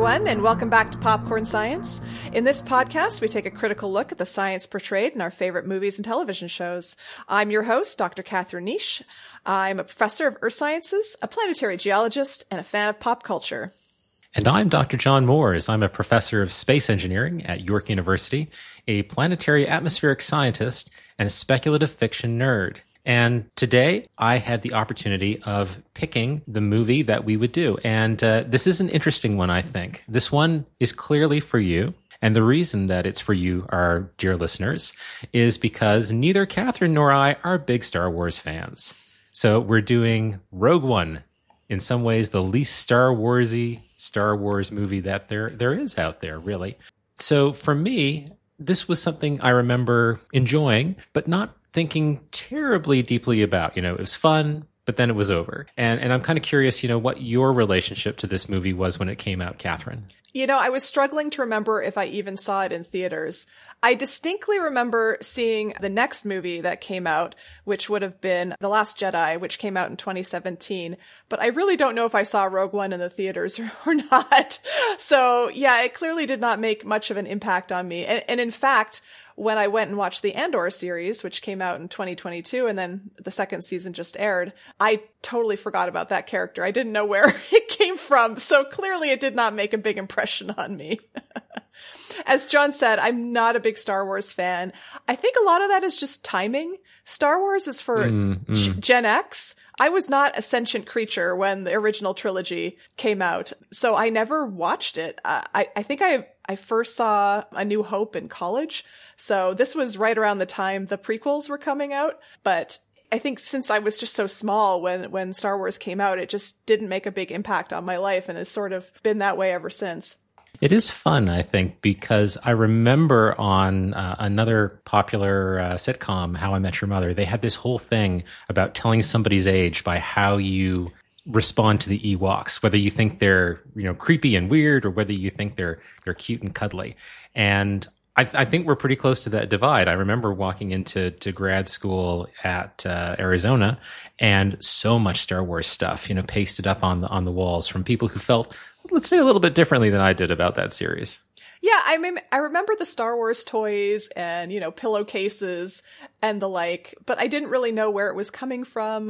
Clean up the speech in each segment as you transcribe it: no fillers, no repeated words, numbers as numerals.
everyone, and welcome back to Popcorn Science. In this podcast, we take a critical look at the science portrayed in our favorite movies and television shows. I'm your host, Dr. Catherine Niche. I'm a professor of earth sciences, a planetary geologist, and a fan of pop culture. And I'm Dr. John Moores. I'm a professor of space engineering at York University, a planetary atmospheric scientist, and a speculative fiction nerd. And today I had the opportunity of picking the movie that we would do. And this is an interesting one, I think. This one is clearly for you. And the reason that it's for you, our dear listeners, is because neither Catherine nor I are big Star Wars fans. So we're doing Rogue One, in some ways the least Star Warsy Star Wars movie that there is out there, really. So for me, this was something I remember enjoying, but not thinking terribly deeply about. It was fun, but then it was over. And I'm kind of curious, what your relationship to this movie was when it came out, Catherine. I was struggling to remember if I even saw it in theaters. I distinctly remember seeing the next movie that came out, which would have been The Last Jedi, which came out in 2017. But I really don't know if I saw Rogue One in the theaters or not. So yeah, it clearly did not make much of an impact on me. And in fact, when I went and watched the Andor series, which came out in 2022, and then the second season just aired, I totally forgot about that character. I didn't know where it came from. So clearly it did not make a big impression on me. As John said, I'm not a big Star Wars fan. I think a lot of that is just timing. Star Wars is for Gen X. I was not a sentient creature when the original trilogy came out, so I never watched it. I think I first saw A New Hope in college, so this was right around the time the prequels were coming out. But I think since I was just so small when Star Wars came out, it just didn't make a big impact on my life, and has sort of been that way ever since. It is fun, I think, because I remember on another popular sitcom, How I Met Your Mother, they had this whole thing about telling somebody's age by how you respond to the Ewoks, whether you think they're, creepy and weird or whether you think they're cute and cuddly. And I think we're pretty close to that divide. I remember walking into grad school at Arizona, and so much Star Wars stuff, pasted up on the walls from people who felt, let's say, a little bit differently than I did about that series. Yeah, I remember the Star Wars toys and, pillowcases and the like, but I didn't really know where it was coming from,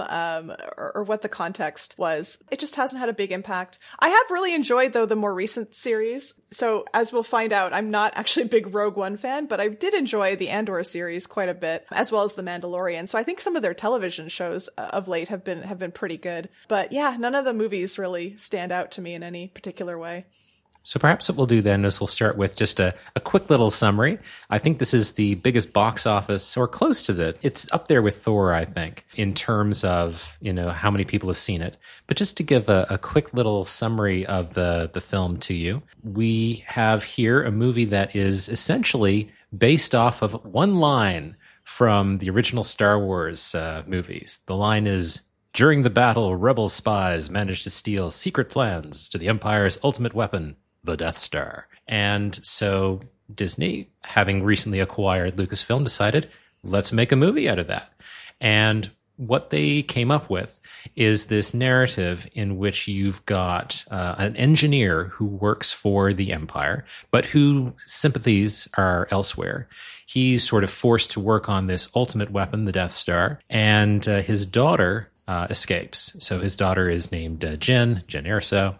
or what the context was. It just hasn't had a big impact. I have really enjoyed, though, the more recent series. So as we'll find out, I'm not actually a big Rogue One fan, but I did enjoy the Andor series quite a bit, as well as The Mandalorian. So I think some of their television shows of late have been pretty good. But yeah, none of the movies really stand out to me in any particular way. So perhaps what we'll do then is we'll start with just a quick little summary. I think this is the biggest box office, or close to that. It's up there with Thor, I think, in terms of, how many people have seen it. But just to give a quick little summary of the film to you, we have here a movie that is essentially based off of one line from the original Star Wars movies. The line is, "During the battle, rebel spies managed to steal secret plans to the Empire's ultimate weapon, the Death Star." And so Disney, having recently acquired Lucasfilm, decided, let's make a movie out of that. And what they came up with is this narrative in which you've got an engineer who works for the Empire, but whose sympathies are elsewhere. He's sort of forced to work on this ultimate weapon, the Death Star, and his daughter escapes. So his daughter is named Jyn Erso,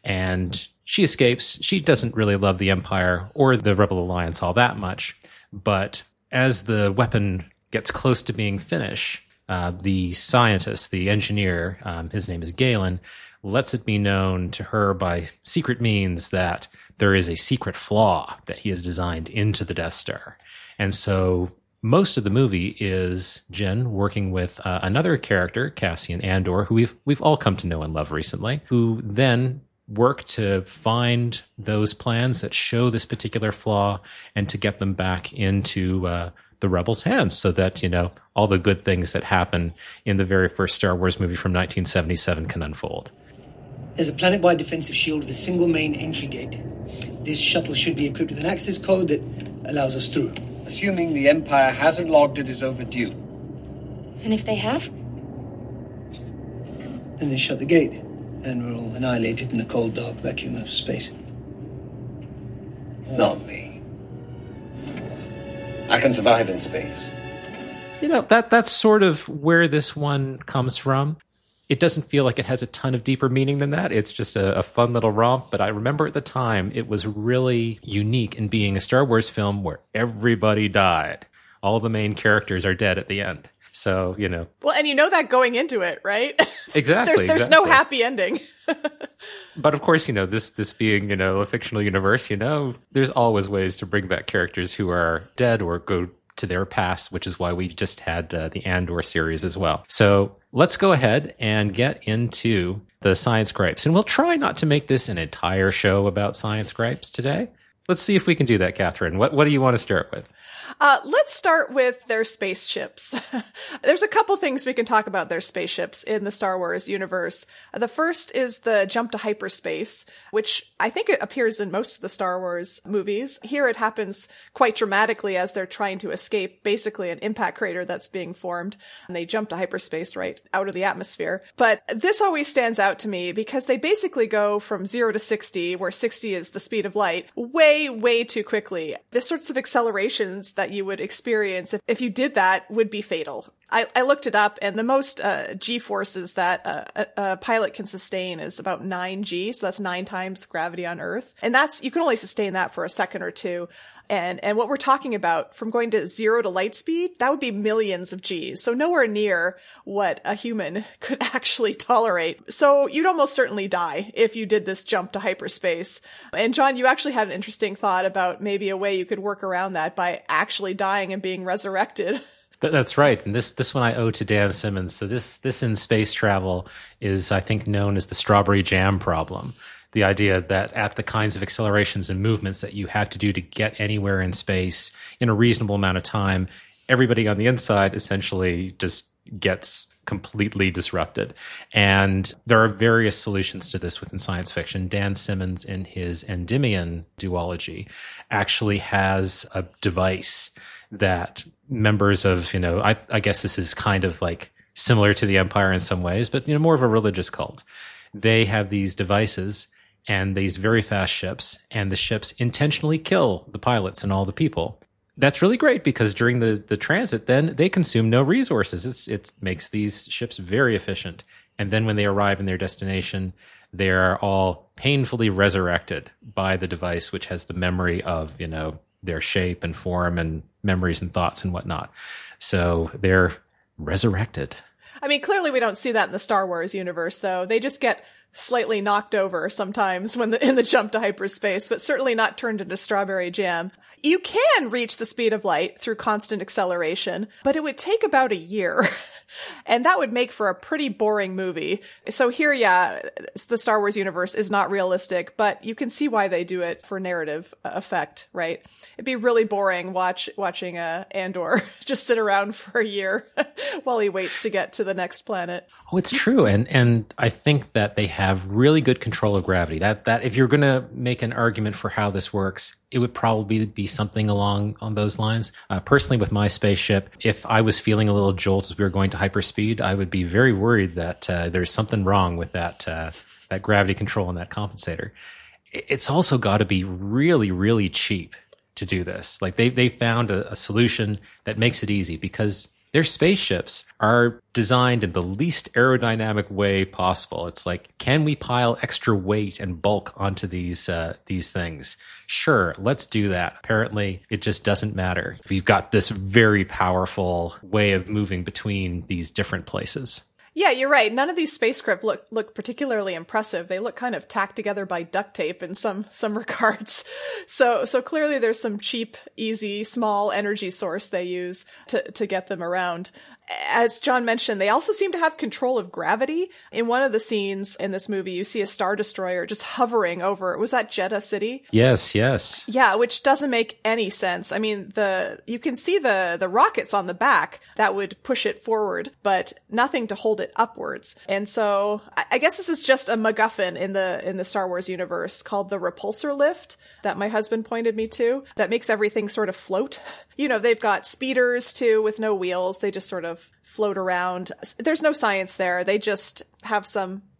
and she escapes. She doesn't really love the Empire or the Rebel Alliance all that much. But as the weapon gets close to being finished, the scientist, the engineer, his name is Galen, lets it be known to her by secret means that there is a secret flaw that he has designed into the Death Star. And so most of the movie is Jyn working with another character, Cassian Andor, who we've all come to know and love recently, who then work to find those plans that show this particular flaw and to get them back into the rebels' hands so that, all the good things that happen in the very first Star Wars movie from 1977 can unfold. There's a planet-wide defensive shield with a single main entry gate. This shuttle should be equipped with an access code that allows us through. Assuming the Empire hasn't logged it as overdue. And if they have? Then they shut the gate, and we're all annihilated in the cold, dark vacuum of space. Not me. I can survive in space. You know, that's sort of where this one comes from. It doesn't feel like it has a ton of deeper meaning than that. It's just a fun little romp. But I remember at the time, it was really unique in being a Star Wars film where everybody died. All the main characters are dead at the end. So, you know. Well, and you know that going into it, right? Exactly. There's no happy ending. But of course, you know, this being, you know, a fictional universe, you know, there's always ways to bring back characters who are dead or go to their past, which is why we just had the Andor series as well. So let's go ahead and get into the science gripes. And we'll try not to make this an entire show about science gripes today. Let's see if we can do that, Catherine. What do you want to start with? Let's start with their spaceships. There's a couple things we can talk about their spaceships in the Star Wars universe. The first is the jump to hyperspace, which I think it appears in most of the Star Wars movies. Here it happens quite dramatically as they're trying to escape basically an impact crater that's being formed, and they jump to hyperspace right out of the atmosphere. But this always stands out to me because they basically go from 0 to 60, where 60 is the speed of light, way, way too quickly. The sorts of accelerations that you would experience if you did that would be fatal. I looked it up, and the most G-forces that a pilot can sustain is about 9G, so that's 9 times gravity on Earth. And you can only sustain that for a second or two. And what we're talking about, from going to 0 to light speed, that would be millions of Gs. So nowhere near what a human could actually tolerate. So you'd almost certainly die if you did this jump to hyperspace. And John, you actually had an interesting thought about maybe a way you could work around that by actually dying and being resurrected. That's right. And this one I owe to Dan Simmons. So this in space travel is, I think, known as the strawberry jam problem. The idea that at the kinds of accelerations and movements that you have to do to get anywhere in space in a reasonable amount of time, everybody on the inside essentially just gets completely disrupted. And there are various solutions to this within science fiction. Dan Simmons, in his Endymion duology, actually has a device that members of, you know, I guess this is kind of like similar to the Empire in some ways, but, you know, more of a religious cult. They have these devices and these very fast ships, and the ships intentionally kill the pilots and all the people. That's really great because during the transit, then they consume no resources. It makes these ships very efficient. And then when they arrive in their destination, they're all painfully resurrected by the device, which has the memory of, you know, their shape and form and memories and thoughts and whatnot. So they're resurrected. I mean, clearly we don't see that in the Star Wars universe, though. They just get slightly knocked over sometimes in the jump to hyperspace, but certainly not turned into strawberry jam. You can reach the speed of light through constant acceleration, but it would take about a year. And that would make for a pretty boring movie. So here, yeah, the Star Wars universe is not realistic, but you can see why they do it for narrative effect, right? It'd be really boring watching Andor just sit around for a year while he waits to get to the next planet. Oh, it's true. And I think that they have really good control of gravity. That if you're going to make an argument for how this works, it would probably be something along on those lines. Personally, with my spaceship, if I was feeling a little jolt as we were going to hyperspeed, I would be very worried that there's something wrong with that gravity control and that compensator. It's also got to be really, really cheap to do this. Like they found a solution that makes it easy because their spaceships are designed in the least aerodynamic way possible. It's like, can we pile extra weight and bulk onto these things? Sure, let's do that. Apparently, it just doesn't matter. We've got this very powerful way of moving between these different places. Yeah, you're right. None of these spacecraft look particularly impressive. They look kind of tacked together by duct tape in some regards. So clearly there's some cheap, easy, small energy source they use to get them around. As John mentioned, they also seem to have control of gravity. In one of the scenes in this movie, you see a Star Destroyer just hovering over, was that Jeddah City? Yes. Yeah, which doesn't make any sense. I mean, you can see the rockets on the back that would push it forward, but nothing to hold it upwards. And so I guess this is just a MacGuffin in the Star Wars universe called the repulsor lift that my husband pointed me to that makes everything sort of float. You know, they've got speeders too with no wheels. They just sort of float around. There's no science there. They just have some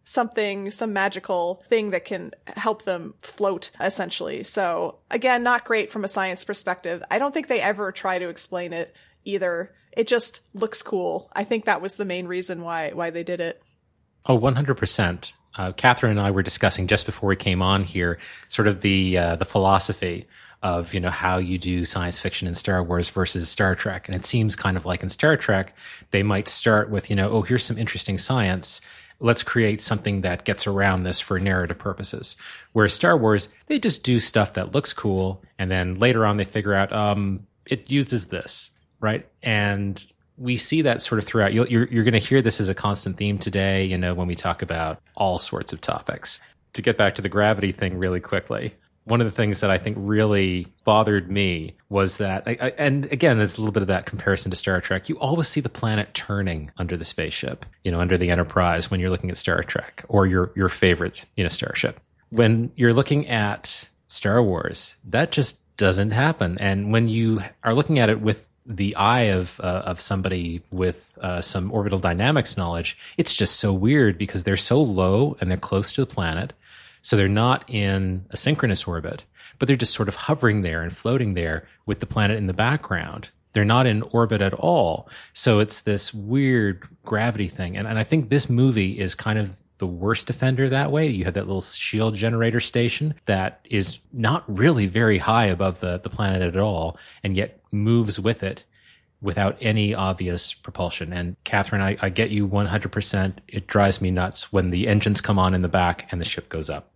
some magical thing that can help them float, essentially. So again, not great from a science perspective. I don't think they ever try to explain it either. It just looks cool. I think that was the main reason why they did it. Oh, 100%. Catherine and I were discussing just before we came on here, sort of the philosophy of, how you do science fiction in Star Wars versus Star Trek. And it seems kind of like in Star Trek, they might start with, oh, here's some interesting science. Let's create something that gets around this for narrative purposes. Whereas Star Wars, they just do stuff that looks cool. And then later on, they figure out, it uses this, right? And we see that sort of throughout. You're going to hear this as a constant theme today, when we talk about all sorts of topics. To get back to the gravity thing really quickly, one of the things that I think really bothered me was that, and again, there's a little bit of that comparison to Star Trek. You always see the planet turning under the spaceship, under the Enterprise when you're looking at Star Trek or your favorite, starship. When you're looking at Star Wars, that just doesn't happen. And when you are looking at it with the eye of somebody with some orbital dynamics knowledge, it's just so weird because they're so low and they're close to the planet. So they're not in a synchronous orbit, but they're just sort of hovering there and floating there with the planet in the background. They're not in orbit at all. So it's this weird gravity thing. And I think this movie is kind of the worst offender that way. You have that little shield generator station that is not really very high above the planet at all, and yet moves with it without any obvious propulsion. And Catherine, I get you 100%. It drives me nuts when the engines come on in the back and the ship goes up.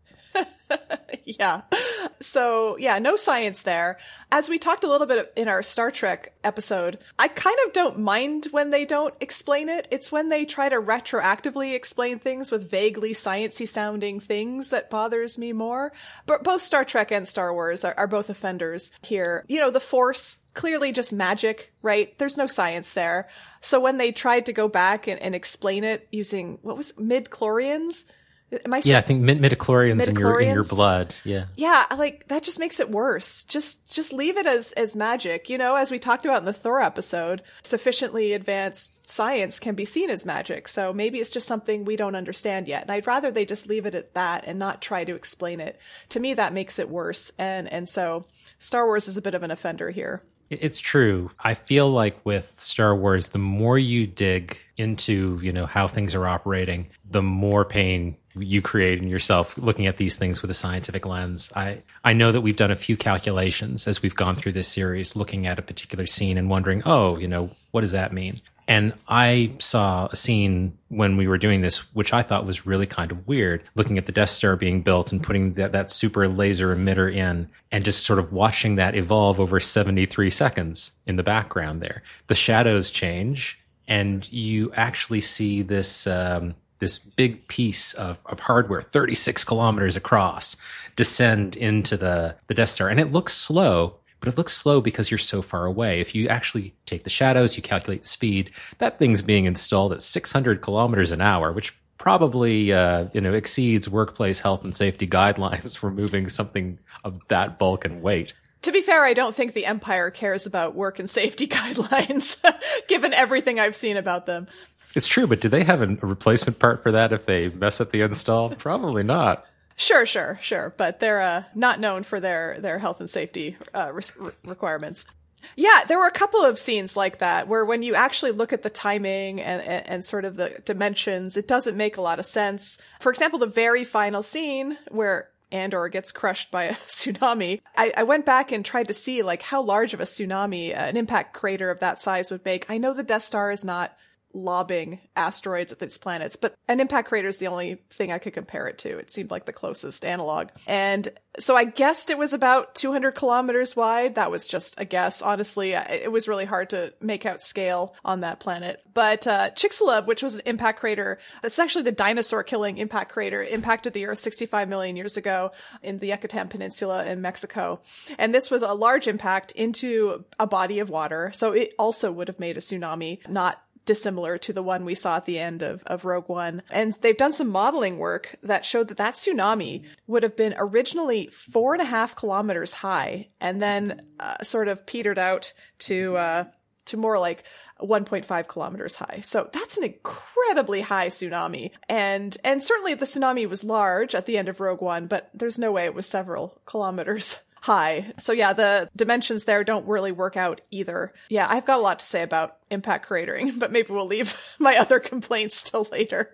Yeah. So yeah, no science there. As we talked a little bit in our Star Trek episode, I kind of don't mind when they don't explain it. It's when they try to retroactively explain things with vaguely sciencey sounding things that bothers me more. But both Star Trek and Star Wars are both offenders here. The Force, clearly just magic, right? There's no science there. So when they tried to go back and explain it using, what was it, midichlorians? I think midichlorians in your blood. Yeah. Yeah. That just makes it worse. Just leave it as magic. As we talked about in the Thor episode, sufficiently advanced science can be seen as magic. So maybe it's just something we don't understand yet. And I'd rather they just leave it at that and not try to explain it. To me, that makes it worse. And so Star Wars is a bit of an offender here. It's true. I feel like with Star Wars, the more you dig into, how things are operating, the more pain you create in yourself looking at these things with a scientific lens. I know that we've done a few calculations as we've gone through this series, looking at a particular scene and wondering, what does that mean? And I saw a scene when we were doing this, which I thought was really kind of weird, looking at the Death Star being built and putting that super laser emitter in and just sort of watching that evolve over 73 seconds in the background there. The shadows change and you actually see this big piece of hardware, 36 kilometers across, descend into the Death Star. And it looks slow, but it looks slow because you're so far away. If you actually take the shadows, you calculate the speed, that thing's being installed at 600 kilometers an hour, which probably exceeds workplace health and safety guidelines for moving something of that bulk and weight. To be fair, I don't think the Empire cares about work and safety guidelines, given everything I've seen about them. It's true, but do they have a replacement part for that if they mess up the install? Probably not. Sure. But they're not known for their health and safety requirements. Yeah, there were a couple of scenes like that where when you actually look at the timing and sort of the dimensions, it doesn't make a lot of sense. For example, the very final scene where Andor gets crushed by a tsunami. I went back and tried to see how large of a tsunami an impact crater of that size would make. I know the Death Star is not lobbing asteroids at these planets, but an impact crater is the only thing I could compare it to. It seemed like the closest analog. And so I guessed it was about 200 kilometers wide. That was just a guess. Honestly, it was really hard to make out scale on that planet. But Chicxulub, which was an impact crater, that's actually the dinosaur-killing impact crater, impacted the Earth 65 million years ago in the Yucatan Peninsula in Mexico. And this was a large impact into a body of water. So it also would have made a tsunami, not dissimilar to the one we saw at the end of Rogue One. And they've done some modeling work that showed that tsunami would have been originally 4.5 kilometers high and then sort of petered out to to more like 1.5 kilometers high. So that's an incredibly high tsunami. And certainly the tsunami was large at the end of Rogue One, but there's no way it was several kilometers high. So yeah, the dimensions there don't really work out either. Yeah, I've got a lot to say about impact cratering, but maybe we'll leave my other complaints till later.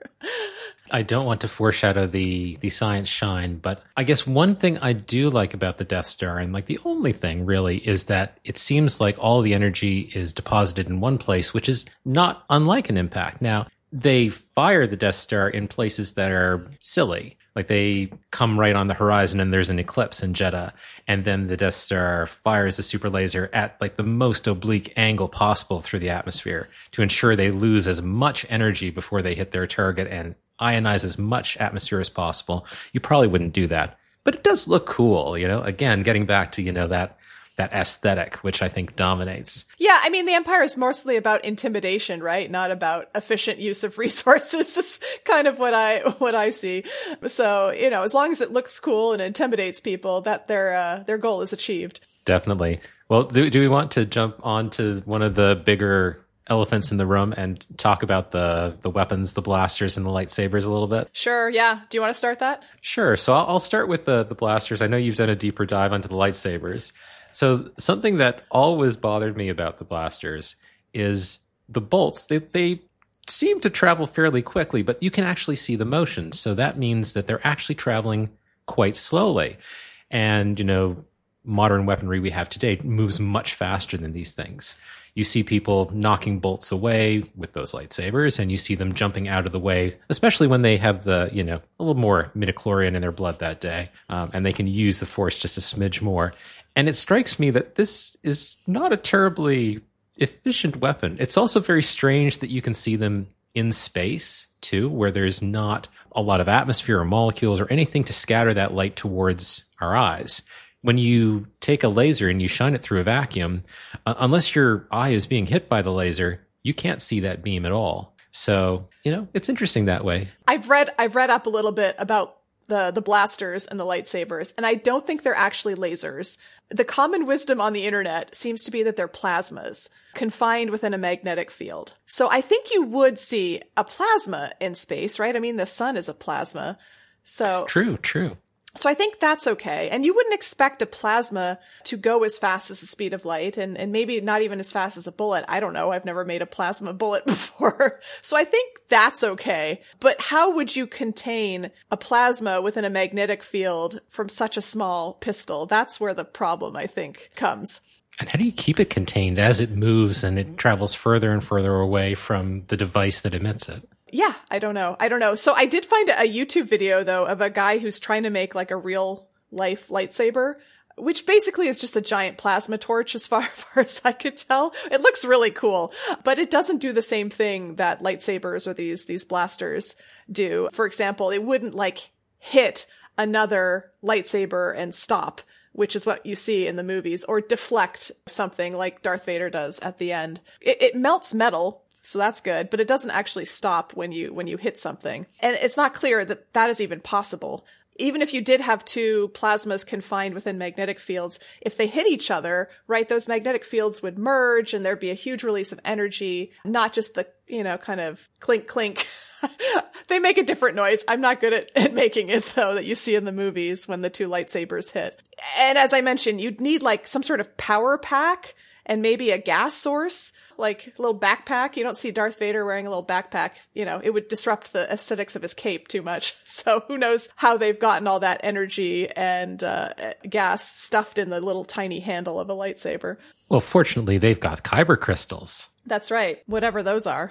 I don't want to foreshadow the science shine, but I guess one thing I do like about the Death Star, and like the only thing really, is that it seems like all the energy is deposited in one place, which is not unlike an impact. Now, they fire the Death Star in places that are silly. Like they come right on the horizon and there's an eclipse in Jeddah. And then the Death Star fires the super laser at like the most oblique angle possible through the atmosphere to ensure they lose as much energy before they hit their target and ionize as much atmosphere as possible. You probably wouldn't do that. But it does look cool, you know, again, getting back to, you know, that aesthetic, which I think dominates. Yeah, I mean, the Empire is mostly about intimidation, right? Not about efficient use of resources. Is kind of what I see. So, you know, as long as it looks cool and intimidates people, that their goal is achieved. Definitely. Well, do we want to jump on to one of the bigger elephants in the room and talk about the weapons, the blasters and the lightsabers a little bit? Sure, yeah. Do you want to start that? Sure. So I'll start with the blasters. I know you've done a deeper dive onto the lightsabers. So something that always bothered me about the blasters is the bolts. They seem to travel fairly quickly, but you can actually see the motion. So that means that they're actually traveling quite slowly. And, you know, modern weaponry we have today moves much faster than these things. You see people knocking bolts away with those lightsabers, and you see them jumping out of the way, especially when they have the, you know, a little more midichlorian in their blood that day, and they can use the Force just a smidge more. And it strikes me that this is not a terribly efficient weapon. It's also very strange that you can see them in space, too, where there's not a lot of atmosphere or molecules or anything to scatter that light towards our eyes. When you take a laser and you shine it through a vacuum, unless your eye is being hit by the laser, you can't see that beam at all. So, you know, it's interesting that way. I've read up a little bit about the blasters and the lightsabers, and I don't think they're actually lasers. The common wisdom on the internet seems to be that they're plasmas confined within a magnetic field. So I think you would see a plasma in space, right? I mean, the sun is a plasma. So True. So I think that's okay. And you wouldn't expect a plasma to go as fast as the speed of light, and maybe not even as fast as a bullet. I don't know. I've never made a plasma bullet before. So I think that's okay. But how would you contain a plasma within a magnetic field from such a small pistol? That's where the problem, I think, comes. And how do you keep it contained as it moves and it travels further and further away from the device that emits it? Yeah, I don't know. So I did find a YouTube video, though, of a guy who's trying to make like a real life lightsaber, which basically is just a giant plasma torch as far as I could tell. It looks really cool, but it doesn't do the same thing that lightsabers or these blasters do. For example, it wouldn't like hit another lightsaber and stop, which is what you see in the movies, or deflect something like Darth Vader does at the end. It melts metal, so that's good, but it doesn't actually stop when you hit something. And it's not clear that that is even possible. Even if you did have two plasmas confined within magnetic fields, if they hit each other, right, those magnetic fields would merge and there'd be a huge release of energy, not just the, you know, kind of clink, clink. They make a different noise. I'm not good at making it, though, that you see in the movies when the two lightsabers hit. And as I mentioned, you'd need like some sort of power pack and maybe a gas source, like a little backpack. You don't see Darth Vader wearing a little backpack. You know, it would disrupt the aesthetics of his cape too much. So who knows how they've gotten all that energy and gas stuffed in the little tiny handle of a lightsaber. Well, fortunately, they've got kyber crystals. That's right. Whatever those are.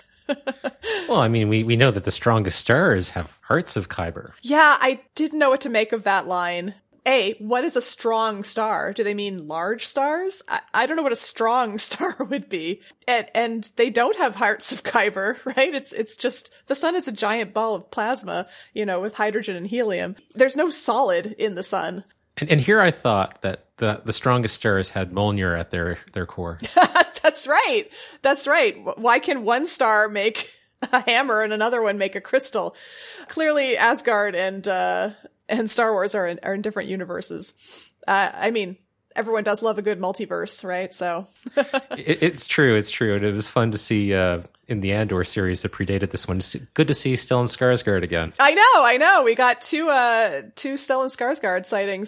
Well, I mean, we know that the strongest stars have hearts of kyber. Yeah, I didn't know what to make of that line. What is a strong star? Do they mean large stars? I don't know what a strong star would be. And they don't have hearts of kyber, right? It's just, the sun is a giant ball of plasma, you know, with hydrogen and helium. There's no solid in the sun. And here I thought that the strongest stars had Mjolnir at their core. That's right. That's right. Why can one star make a hammer and another one make a crystal? Clearly Asgard and Star Wars are in different universes. I mean, everyone does love a good multiverse, right? So it's true. It's true. And it was fun to see in the Andor series that predated this one. Good to see Stellan Skarsgård again. I know. We got two Stellan Skarsgård sightings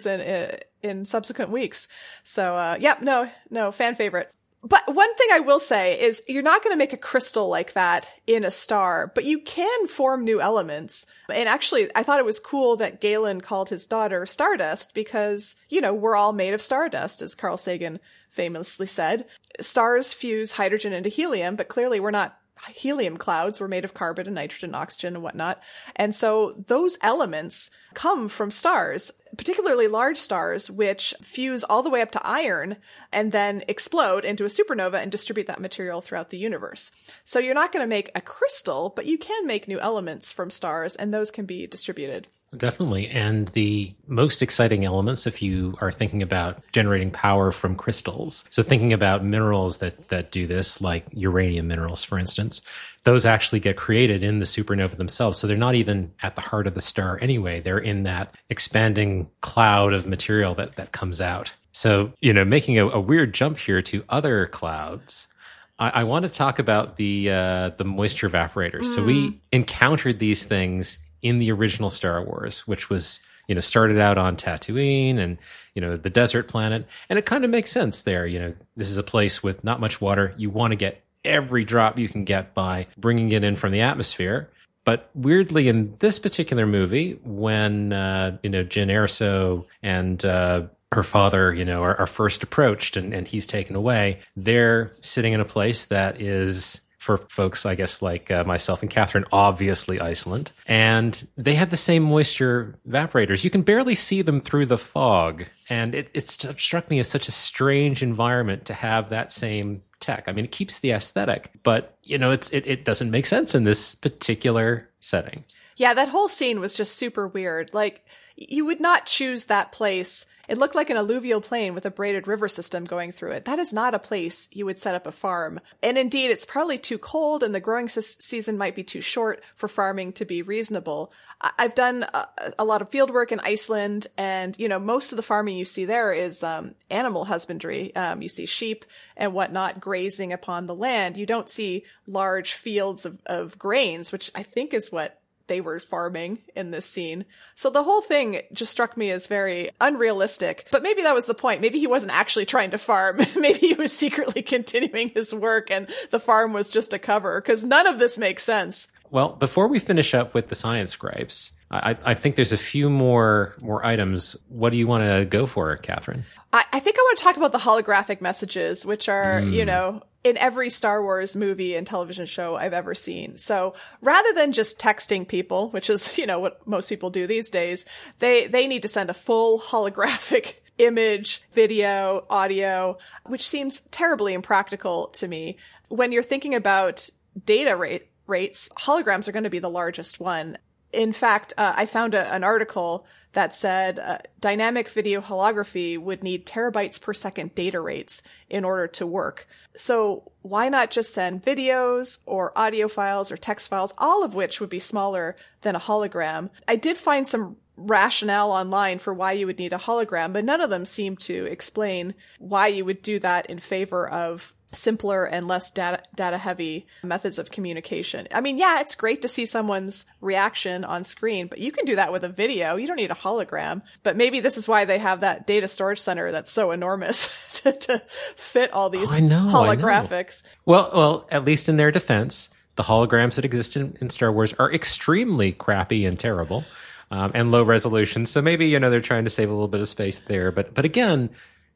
in subsequent weeks. So, no, fan favorite. But one thing I will say is you're not going to make a crystal like that in a star, but you can form new elements. And actually, I thought it was cool that Galen called his daughter Stardust because, we're all made of stardust, as Carl Sagan famously said. Stars fuse hydrogen into helium, but clearly we're not helium clouds. We're made of carbon and nitrogen, oxygen and whatnot. And so those elements come from stars, particularly large stars, which fuse all the way up to iron and then explode into a supernova and distribute that material throughout the universe. So you're not going to make a crystal, but you can make new elements from stars, and those can be distributed. Definitely. And the most exciting elements, if you are thinking about generating power from crystals, so thinking about minerals that do this, like uranium minerals, for instance, those actually get created in the supernova themselves. So they're not even at the heart of the star anyway. They're in that expanding cloud of material that comes out. So, making a weird jump here to other clouds, I want to talk about the moisture evaporators. So we encountered these things in the original Star Wars, which was, started out on Tatooine and, the desert planet. And it kind of makes sense there. This is a place with not much water. You want to get every drop you can get by bringing it in from the atmosphere. But weirdly, in this particular movie, when, Jyn Erso and her father, are first approached and he's taken away, they're sitting in a place that is, for folks, I guess, like myself and Catherine, obviously Iceland. And they have the same moisture evaporators. You can barely see them through the fog. And it struck me as such a strange environment to have that same tech. I mean, it keeps the aesthetic, but, it doesn't make sense in this particular setting. Yeah, that whole scene was just super weird. Like, you would not choose that place. It looked like an alluvial plain with a braided river system going through it. That is not a place you would set up a farm. And indeed, it's probably too cold and the growing season might be too short for farming to be reasonable. I've done a lot of field work in Iceland, and, most of the farming you see there is animal husbandry. You see sheep and whatnot grazing upon the land. You don't see large fields of grains, which I think is what they were farming in this scene. So the whole thing just struck me as very unrealistic, but maybe that was the point. Maybe he wasn't actually trying to farm. Maybe he was secretly continuing his work and the farm was just a cover, because none of this makes sense. Well, before we finish up with the science gripes, I think there's a few more items. What do you want to go for, Catherine? I think I want to talk about the holographic messages, which are, in every Star Wars movie and television show I've ever seen. So rather than just texting people, which is, what most people do these days, they need to send a full holographic image, video, audio, which seems terribly impractical to me. When you're thinking about data rates, holograms are going to be the largest one. In fact, I found an article that said dynamic video holography would need terabytes per second data rates in order to work. So why not just send videos or audio files or text files, all of which would be smaller than a hologram? I did find some rationale online for why you would need a hologram, but none of them seem to explain why you would do that in favor of simpler and less data heavy methods of communication. I mean, yeah, it's great to see someone's reaction on screen, but you can do that with a video. You don't need a hologram. But maybe this is why they have that data storage center that's so enormous to fit all these holographics. Well, at least in their defense, the holograms that exist in Star Wars are extremely crappy and terrible, and low resolution. So maybe, they're trying to save a little bit of space there. But again,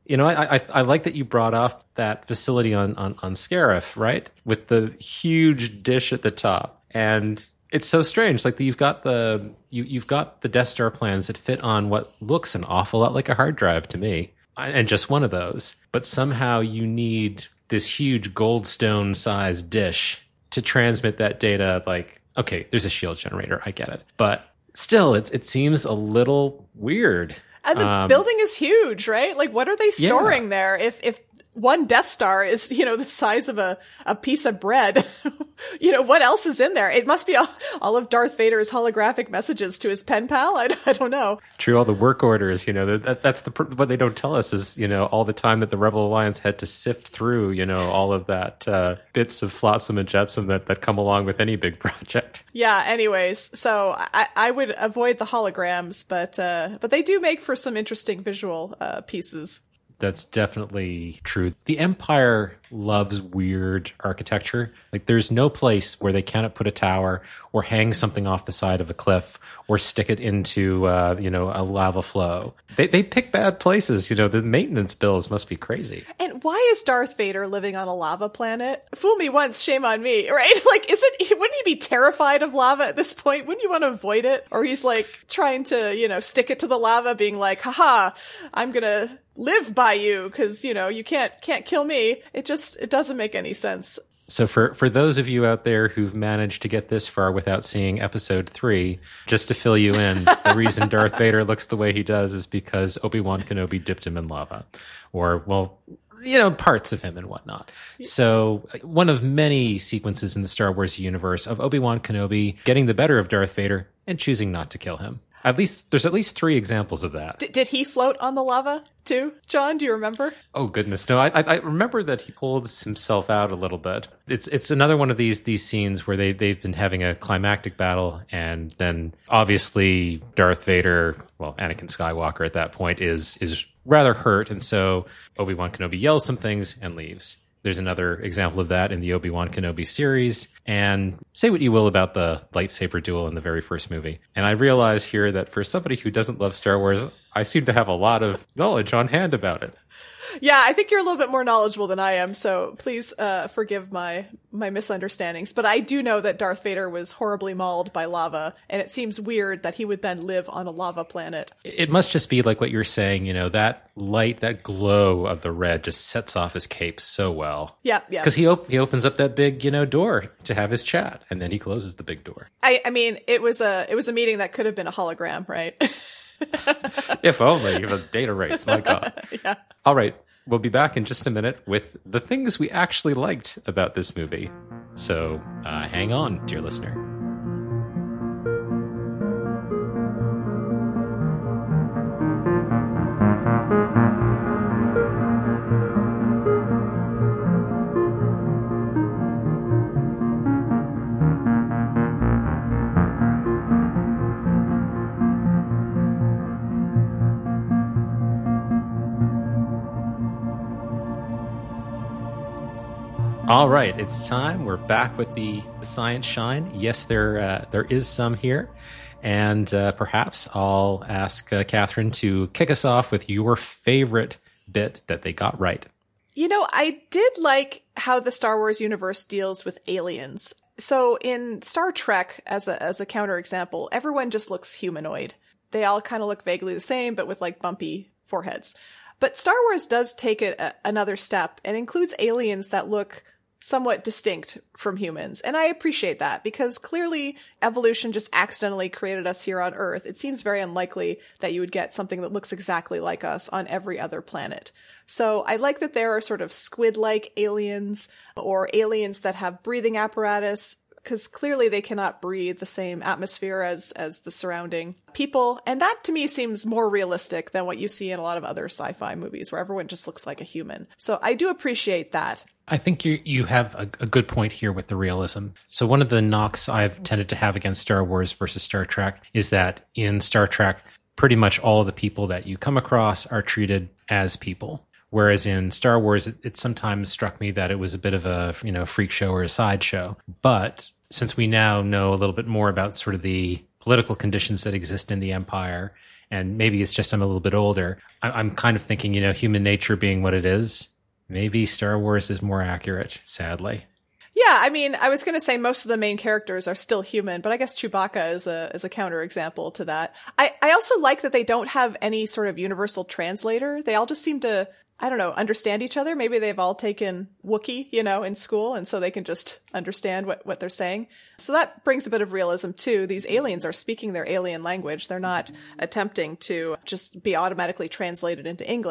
I like that you brought up that facility on Scarif, right? With the huge dish at the top. And it's so strange. Like you've got the Death Star plans that fit on what looks an awful lot like a hard drive to me. And just one of those. But somehow you need this huge goldstone sized dish to transmit that data. Like, okay, there's a shield generator. I get it. But still, it seems a little weird. And the building is huge, right? Like, what are they storing there? If one Death Star is, the size of a piece of bread. What else is in there? It must be all of Darth Vader's holographic messages to his pen pal. I don't know. True, all the work orders, that's what they don't tell us is, all the time that the Rebel Alliance had to sift through, all of that bits of flotsam and jetsam that come along with any big project. Yeah, anyways, so I would avoid the holograms, but they do make for some interesting visual pieces. That's definitely true. The Empire loves weird architecture. Like, there's no place where they cannot put a tower or hang something off the side of a cliff or stick it into, a lava flow. They pick bad places. The maintenance bills must be crazy. And why is Darth Vader living on a lava planet? Fool me once, shame on me, right? Like, wouldn't he be terrified of lava at this point? Wouldn't you want to avoid it? Or he's like trying to, stick it to the lava, being like, haha, I'm gonna live by you because, you can't kill me. It doesn't make any sense. So for those of you out there who've managed to get this far without seeing episode 3, just to fill you in, the reason Darth Vader looks the way he does is because Obi-Wan Kenobi dipped him in lava. Or, well, parts of him and whatnot. So one of many sequences in the Star Wars universe of Obi-Wan Kenobi getting the better of Darth Vader and choosing not to kill him. There's at least 3 examples of that. Did he float on the lava too? John, do you remember? Oh goodness, no. I remember that he pulls himself out a little bit. It's another one of these scenes where they've been having a climactic battle, and then obviously Darth Vader, well, Anakin Skywalker at that point is rather hurt, and so Obi-Wan Kenobi yells some things and leaves. There's another example of that in the Obi-Wan Kenobi series. And say what you will about the lightsaber duel in the very first movie. And I realize here that for somebody who doesn't love Star Wars, I seem to have a lot of knowledge on hand about it. Yeah, I think you're a little bit more knowledgeable than I am, so please forgive my misunderstandings. But I do know that Darth Vader was horribly mauled by lava, and it seems weird that he would then live on a lava planet. It must just be like what you're saying, that light, that glow of the red just sets off his cape so well. Yeah. Because he opens up that big, door to have his chat, and then he closes the big door. I mean, it was a meeting that could have been a hologram, right? If only, the data rates, my God. Yeah. All right, we'll be back in just a minute with the things we actually liked about this movie. So hang on, dear listener. All right, it's time. We're back with the Science Shine. Yes, there is some here. And perhaps I'll ask Catherine to kick us off with your favorite bit that they got right. I did like how the Star Wars universe deals with aliens. So in Star Trek, as a counterexample, everyone just looks humanoid. They all kind of look vaguely the same, but with like bumpy foreheads. But Star Wars does take it another step and includes aliens that look somewhat distinct from humans. And I appreciate that because clearly evolution just accidentally created us here on Earth. It seems very unlikely that you would get something that looks exactly like us on every other planet. So I like that there are sort of squid-like aliens or aliens that have breathing apparatus, because clearly they cannot breathe the same atmosphere as the surrounding people. And that to me seems more realistic than what you see in a lot of other sci-fi movies where everyone just looks like a human. So I do appreciate that. I think you have a good point here with the realism. So one of the knocks I've tended to have against Star Wars versus Star Trek is that in Star Trek, pretty much all of the people that you come across are treated as people. Whereas in Star Wars, it sometimes struck me that it was a bit of a freak show or a sideshow. But since we now know a little bit more about sort of the political conditions that exist in the Empire, and maybe it's just I'm a little bit older, I'm kind of thinking, human nature being what it is, maybe Star Wars is more accurate, sadly. Yeah, I mean, I was going to say most of the main characters are still human, but I guess Chewbacca is a counterexample to that. I also like that they don't have any sort of universal translator. They all just seem to, I don't know, understand each other. Maybe they've all taken Wookiee, in school, and so they can just understand what they're saying. So that brings a bit of realism too. These aliens are speaking their alien language. They're not attempting to just be automatically translated into English.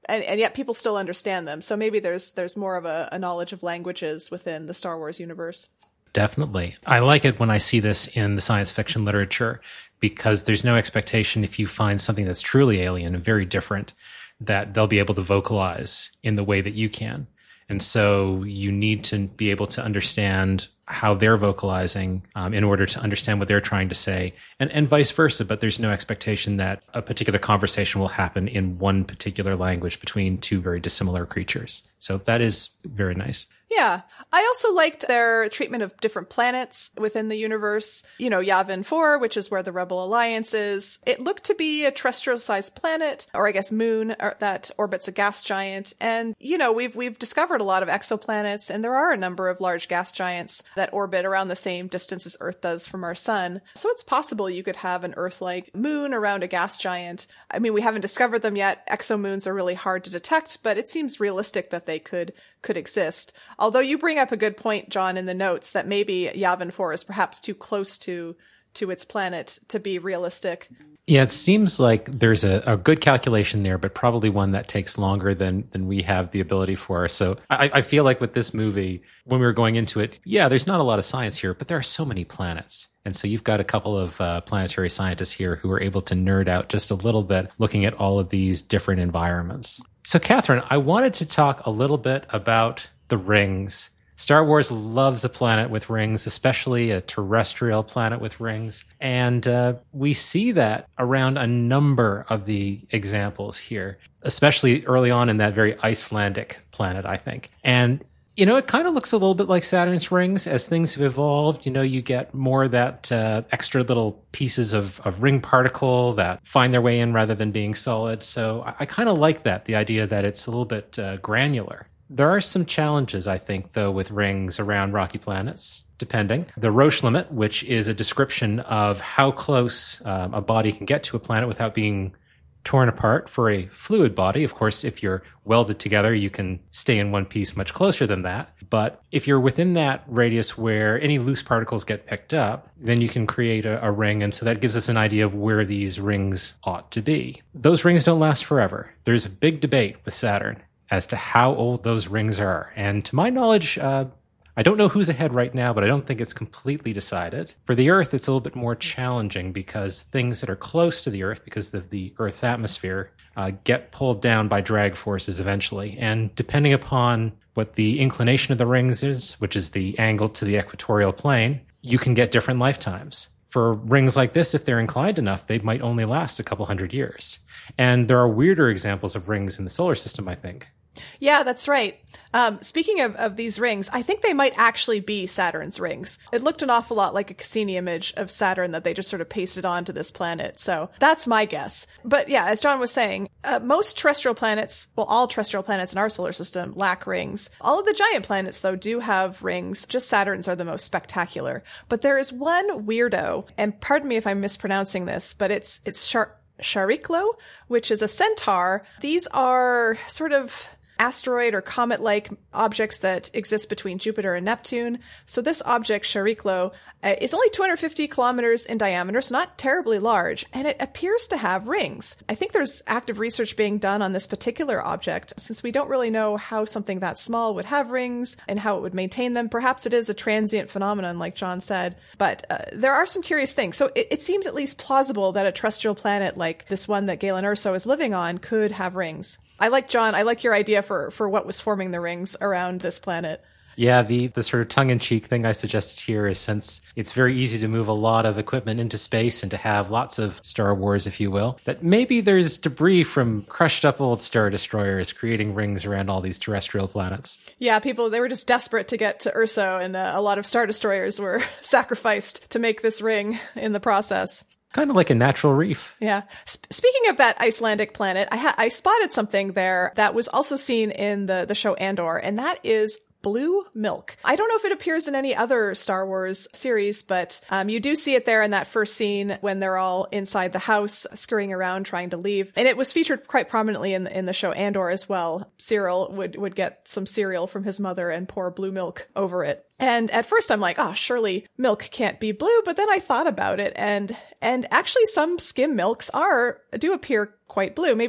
And yet people still understand them. So maybe there's more of a knowledge of languages within the Star Wars universe. Definitely. I like it when I see this in the science fiction literature because there's no expectation if you find something that's truly alien and very different that they'll be able to vocalize in the way that you can. And so you need to be able to understand how they're vocalizing in order to understand what they're trying to say and vice versa. But there's no expectation that a particular conversation will happen in one particular language between two very dissimilar creatures. So that is very nice. Yeah. I also liked their treatment of different planets within the universe. You know, Yavin 4, which is where the Rebel Alliance is. It looked to be a terrestrial-sized planet, or I guess moon, that orbits a gas giant. And, you know, we've discovered a lot of exoplanets, and there are a number of large gas giants that orbit around the same distance as Earth does from our sun. So it's possible you could have an Earth-like moon around a gas giant. I mean, we haven't discovered them yet. Exomoons are really hard to detect, but it seems realistic that they could exist. Although you bring up a good point, John, in the notes that maybe Yavin 4 is perhaps too close to its planet to be realistic. Yeah, it seems like there's a good calculation there, but probably one that takes longer than we have the ability for. So I feel like with this movie, when we were going into it, yeah, there's not a lot of science here, but there are so many planets. And so you've got a couple of planetary scientists here who are able to nerd out just a little bit looking at all of these different environments. So, Catherine, I wanted to talk a little bit about the rings. Star Wars loves a planet with rings, especially a terrestrial planet with rings. And we see that around a number of the examples here, especially early on in that very Icelandic planet, I think. And, you know, it kind of looks a little bit like Saturn's rings as things have evolved. You know, you get more of that extra little pieces of ring particle that find their way in rather than being solid. So I kind of like that, the idea that it's a little bit granular. There are some challenges, I think, though, with rings around rocky planets, depending. The Roche limit, which is a description of how close a body can get to a planet without being torn apart for a fluid body. Of course, if you're welded together, you can stay in one piece much closer than that. But if you're within that radius where any loose particles get picked up, then you can create a ring. And so that gives us an idea of where these rings ought to be. Those rings don't last forever. There's a big debate with Saturn as to how old those rings are. And to my knowledge, I don't know who's ahead right now, but I don't think it's completely decided. For the Earth, it's a little bit more challenging because things that are close to the Earth, because of the Earth's atmosphere, get pulled down by drag forces eventually. And depending upon what the inclination of the rings is, which is the angle to the equatorial plane, you can get different lifetimes. For rings like this, if they're inclined enough, they might only last a couple hundred years. And there are weirder examples of rings in the solar system, I think. Yeah, that's right. Speaking of these rings, I think they might actually be Saturn's rings. It looked an awful lot like a Cassini image of Saturn that they just sort of pasted onto this planet. So that's my guess. But yeah, as John was saying, most terrestrial planets, well, all terrestrial planets in our solar system lack rings. All of the giant planets, though, do have rings. Just Saturn's are the most spectacular. But there is one weirdo, and pardon me if I'm mispronouncing this, but it's Chariklo, which is a centaur. These are sort of asteroid or comet-like objects that exist between Jupiter and Neptune. So this object, Chariklo, is only 250 kilometers in diameter, so not terribly large, and it appears to have rings. I think there's active research being done on this particular object, since we don't really know how something that small would have rings and how it would maintain them. Perhaps it is a transient phenomenon, like John said, but there are some curious things. So it seems at least plausible that a terrestrial planet like this one that Galen Erso is living on could have rings. I like your idea for what was forming the rings around this planet. Yeah, the sort of tongue-in-cheek thing I suggested here is, since it's very easy to move a lot of equipment into space and to have lots of Star Wars, if you will, that maybe there's debris from crushed up old Star Destroyers creating rings around all these terrestrial planets. Yeah, they were just desperate to get to Urso, and a lot of Star Destroyers were sacrificed to make this ring in the process. Kind of like a natural reef. Yeah. Speaking of that Icelandic planet, I spotted something there that was also seen in the show Andor, and that is blue milk. I don't know if it appears in any other Star Wars series, but you do see it there in that first scene when they're all inside the house, scurrying around, trying to leave. And it was featured quite prominently in the show Andor as well. Cyril would get some cereal from his mother and pour blue milk over it. And at first I'm like, surely milk can't be blue. But then I thought about it, and actually some skim milks do appear quite blue. Maybe not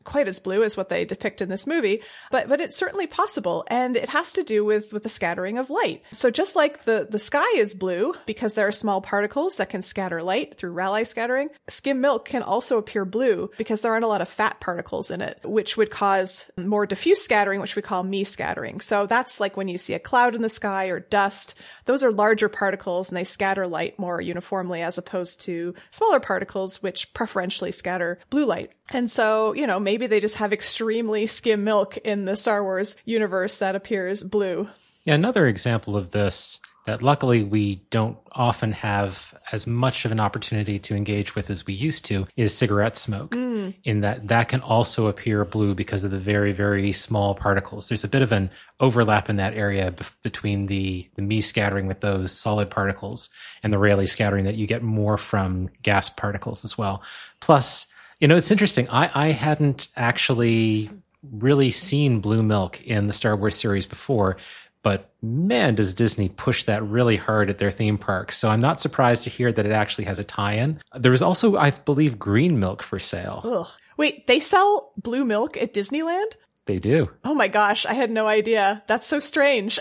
quite as blue as what they depict in this movie, but it's certainly possible. And it has to do with the scattering of light. So just like the sky is blue because there are small particles that can scatter light through Rayleigh scattering, skim milk can also appear blue because there aren't a lot of fat particles in it, which would cause more diffuse scattering, which we call Mie scattering. So that's like when you see a cloud in the sky or dust, those are larger particles and they scatter light more uniformly as opposed to smaller particles, which preferentially scatter blue light. And so, maybe they just have extremely skim milk in the Star Wars universe that appears blue. Yeah, another example of this that luckily we don't often have as much of an opportunity to engage with as we used to is cigarette smoke, in that can also appear blue because of the very, very small particles. There's a bit of an overlap in that area between the Mie scattering with those solid particles and the Rayleigh scattering that you get more from gas particles as well. Plus, it's interesting. I hadn't actually really seen blue milk in the Star Wars series before, but man, does Disney push that really hard at their theme parks. So I'm not surprised to hear that it actually has a tie-in. There was also, I believe, green milk for sale. Ugh. Wait, they sell blue milk at Disneyland? They do. Oh my gosh, I had no idea. That's so strange.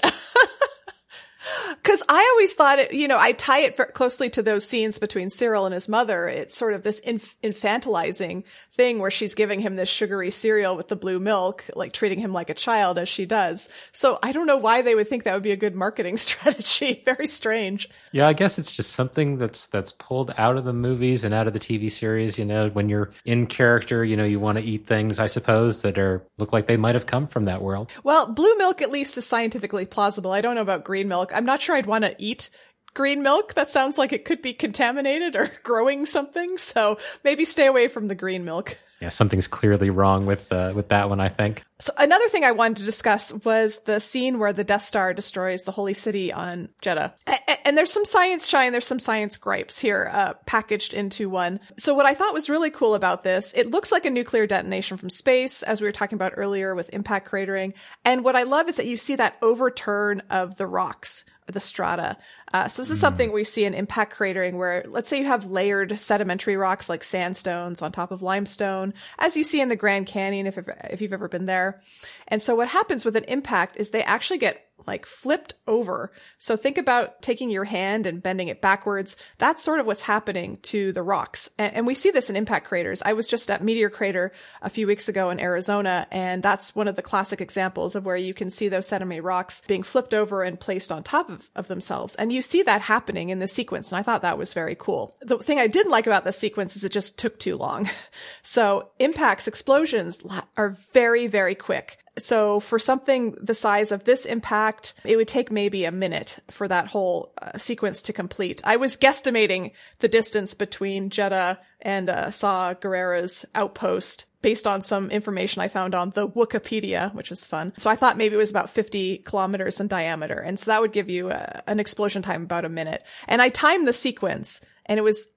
Because I always thought I tie it very closely to those scenes between Cyril and his mother. It's sort of this infantilizing thing where she's giving him this sugary cereal with the blue milk, like treating him like a child as she does. So I don't know why they would think that would be a good marketing strategy. Very strange. Yeah, I guess it's just something that's pulled out of the movies and out of the TV series. When you're in character, you want to eat things, I suppose, that look like they might have come from that world. Well, blue milk at least is scientifically plausible. I don't know about green milk. I'm not sure I'd want to eat green milk. That sounds like it could be contaminated or growing something. So maybe stay away from the green milk. Yeah, something's clearly wrong with that one, I think. So another thing I wanted to discuss was the scene where the Death Star destroys the Holy City on Jedha. And there's some science shine, there's some science gripes here, packaged into one. So what I thought was really cool about this, it looks like a nuclear detonation from space, as we were talking about earlier with impact cratering. And what I love is that you see that overturn of the rocks, the strata. So this is something we see in impact cratering where, let's say you have layered sedimentary rocks like sandstones on top of limestone, as you see in the Grand Canyon if you've ever been there. And so what happens with an impact is they actually get like flipped over. So think about taking your hand and bending it backwards. That's sort of what's happening to the rocks. And we see this in impact craters. I was just at Meteor Crater a few weeks ago in Arizona, and that's one of the classic examples of where you can see those sedimentary rocks being flipped over and placed on top of themselves. And you see that happening in the sequence. And I thought that was very cool. The thing I didn't like about the sequence is it just took too long. So impacts, explosions are very, very quick. So for something the size of this impact, it would take maybe a minute for that whole sequence to complete. I was guesstimating the distance between Jedha and Saw Gerrera's outpost based on some information I found on the Wikipedia, which is fun. So I thought maybe it was about 50 kilometers in diameter. And so that would give you an explosion time about a minute. And I timed the sequence and it was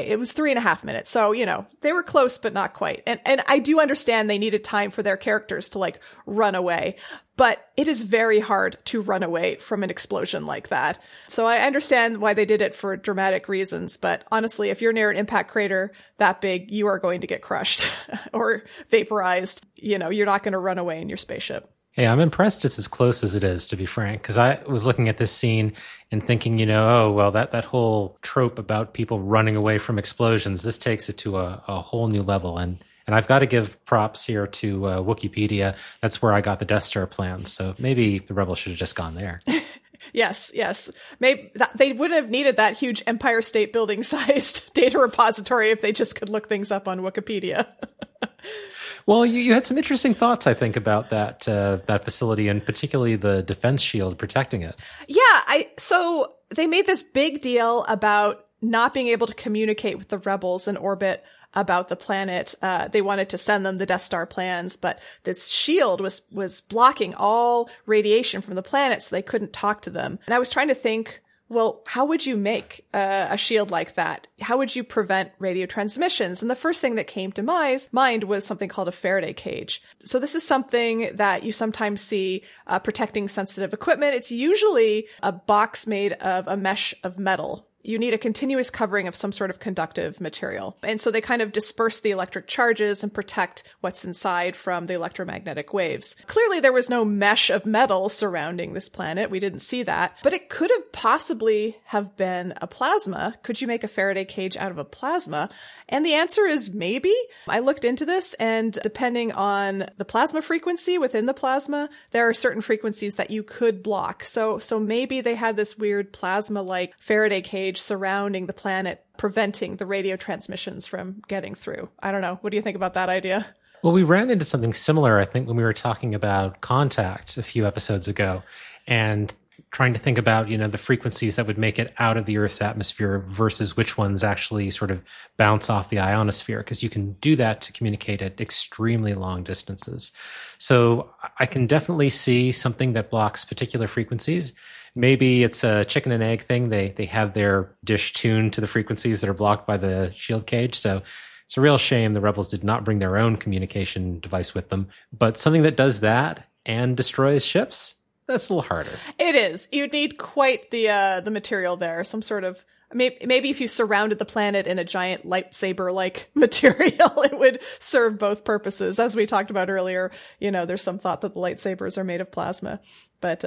3.5 minutes. So, they were close, but not quite. And I do understand they needed time for their characters to like run away, but it is very hard to run away from an explosion like that. So I understand why they did it for dramatic reasons. But honestly, if you're near an impact crater that big, you are going to get crushed or vaporized. You're not going to run away in your spaceship. Hey, I'm impressed it's as close as it is, to be frank, because I was looking at this scene and thinking, that whole trope about people running away from explosions, this takes it to a whole new level. And I've got to give props here to Wikipedia. That's where I got the Death Star plans. So maybe the Rebels should have just gone there. Yes. Maybe they wouldn't have needed that huge Empire State Building sized data repository if they just could look things up on Wikipedia. Well, you had some interesting thoughts, I think, about that facility and particularly the defense shield protecting it. Yeah, so they made this big deal about not being able to communicate with the rebels in orbit about the planet. They wanted to send them the Death Star plans, but this shield was blocking all radiation from the planet, so they couldn't talk to them. And I was trying to think, well, how would you make a shield like that? How would you prevent radio transmissions? And the first thing that came to mind was something called a Faraday cage. So this is something that you sometimes see protecting sensitive equipment. It's usually a box made of a mesh of metal. you need a continuous covering of some sort of conductive material. And so they kind of disperse the electric charges and protect what's inside from the electromagnetic waves. Clearly, there was no mesh of metal surrounding this planet. We didn't see that. But it could have possibly have been a plasma. Could you make a Faraday cage out of a plasma? And the answer is maybe. I looked into this, and depending on the plasma frequency within the plasma, there are certain frequencies that you could block. So maybe they had this weird plasma-like Faraday cage surrounding the planet, preventing the radio transmissions from getting through. I don't know. What do you think about that idea? Well, we ran into something similar, I think, when we were talking about Contact a few episodes ago, and trying to think about, the frequencies that would make it out of the Earth's atmosphere versus which ones actually sort of bounce off the ionosphere, because you can do that to communicate at extremely long distances. So I can definitely see something that blocks particular frequencies. Maybe it's a chicken and egg thing. They have their dish tuned to the frequencies that are blocked by the shield cage. So it's a real shame the rebels did not bring their own communication device with them. But something that does that and destroys ships, that's a little harder. It is. You'd need quite the material there. Some sort of, maybe if you surrounded the planet in a giant lightsaber-like material, it would serve both purposes. As we talked about earlier, there's some thought that the lightsabers are made of plasma. But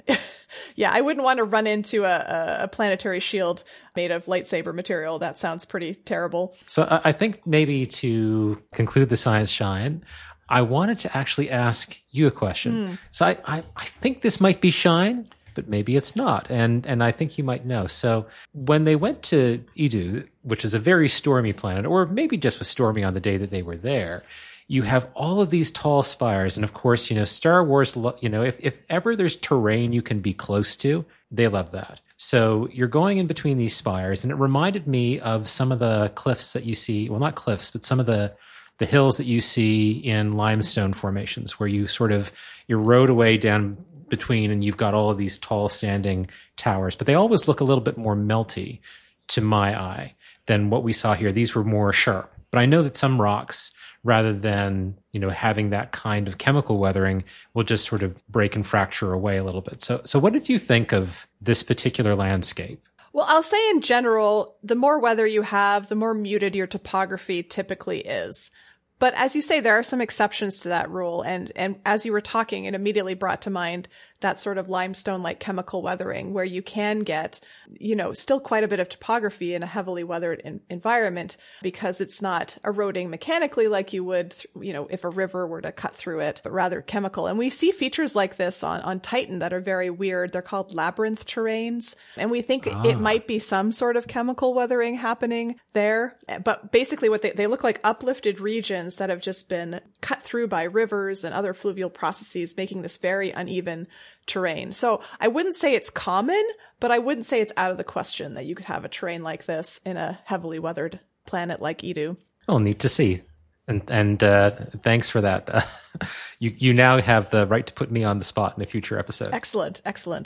yeah, I wouldn't want to run into a planetary shield made of lightsaber material. That sounds pretty terrible. So I think maybe to conclude the Science Shine, I wanted to actually ask you a question. So I think this might be Shine, but maybe it's not. And I think you might know. So when they went to Idu, which is a very stormy planet, or maybe just was stormy on the day that they were there, you have all of these tall spires. And of course, Star Wars, if ever there's terrain you can be close to, they love that. So you're going in between these spires, and it reminded me of some of the cliffs that you see. Well, not cliffs, but some of the hills that you see in limestone formations, where you you're rode away down between, and you've got all of these tall standing towers. But they always look a little bit more melty to my eye than what we saw here. These were more sharp. But I know that some rocks, rather than, having that kind of chemical weathering, will just sort of break and fracture away a little bit. So what did you think of this particular landscape? Well, I'll say in general, the more weather you have, the more muted your topography typically is. But as you say, there are some exceptions to that rule. And as you were talking, it immediately brought to mind that sort of limestone-like chemical weathering where you can get, still quite a bit of topography in a heavily weathered environment, because it's not eroding mechanically like you would, if a river were to cut through it, but rather chemical. And we see features like this on Titan that are very weird. They're called labyrinth terrains. And we think it might be some sort of chemical weathering happening there. But basically what they look like uplifted regions that have just been cut through by rivers and other fluvial processes, making this very uneven terrain. So I wouldn't say it's common, but I wouldn't say it's out of the question that you could have a terrain like this in a heavily weathered planet like Idu. Oh, neat to see. And thanks for that. You now have the right to put me on the spot in a future episode. Excellent.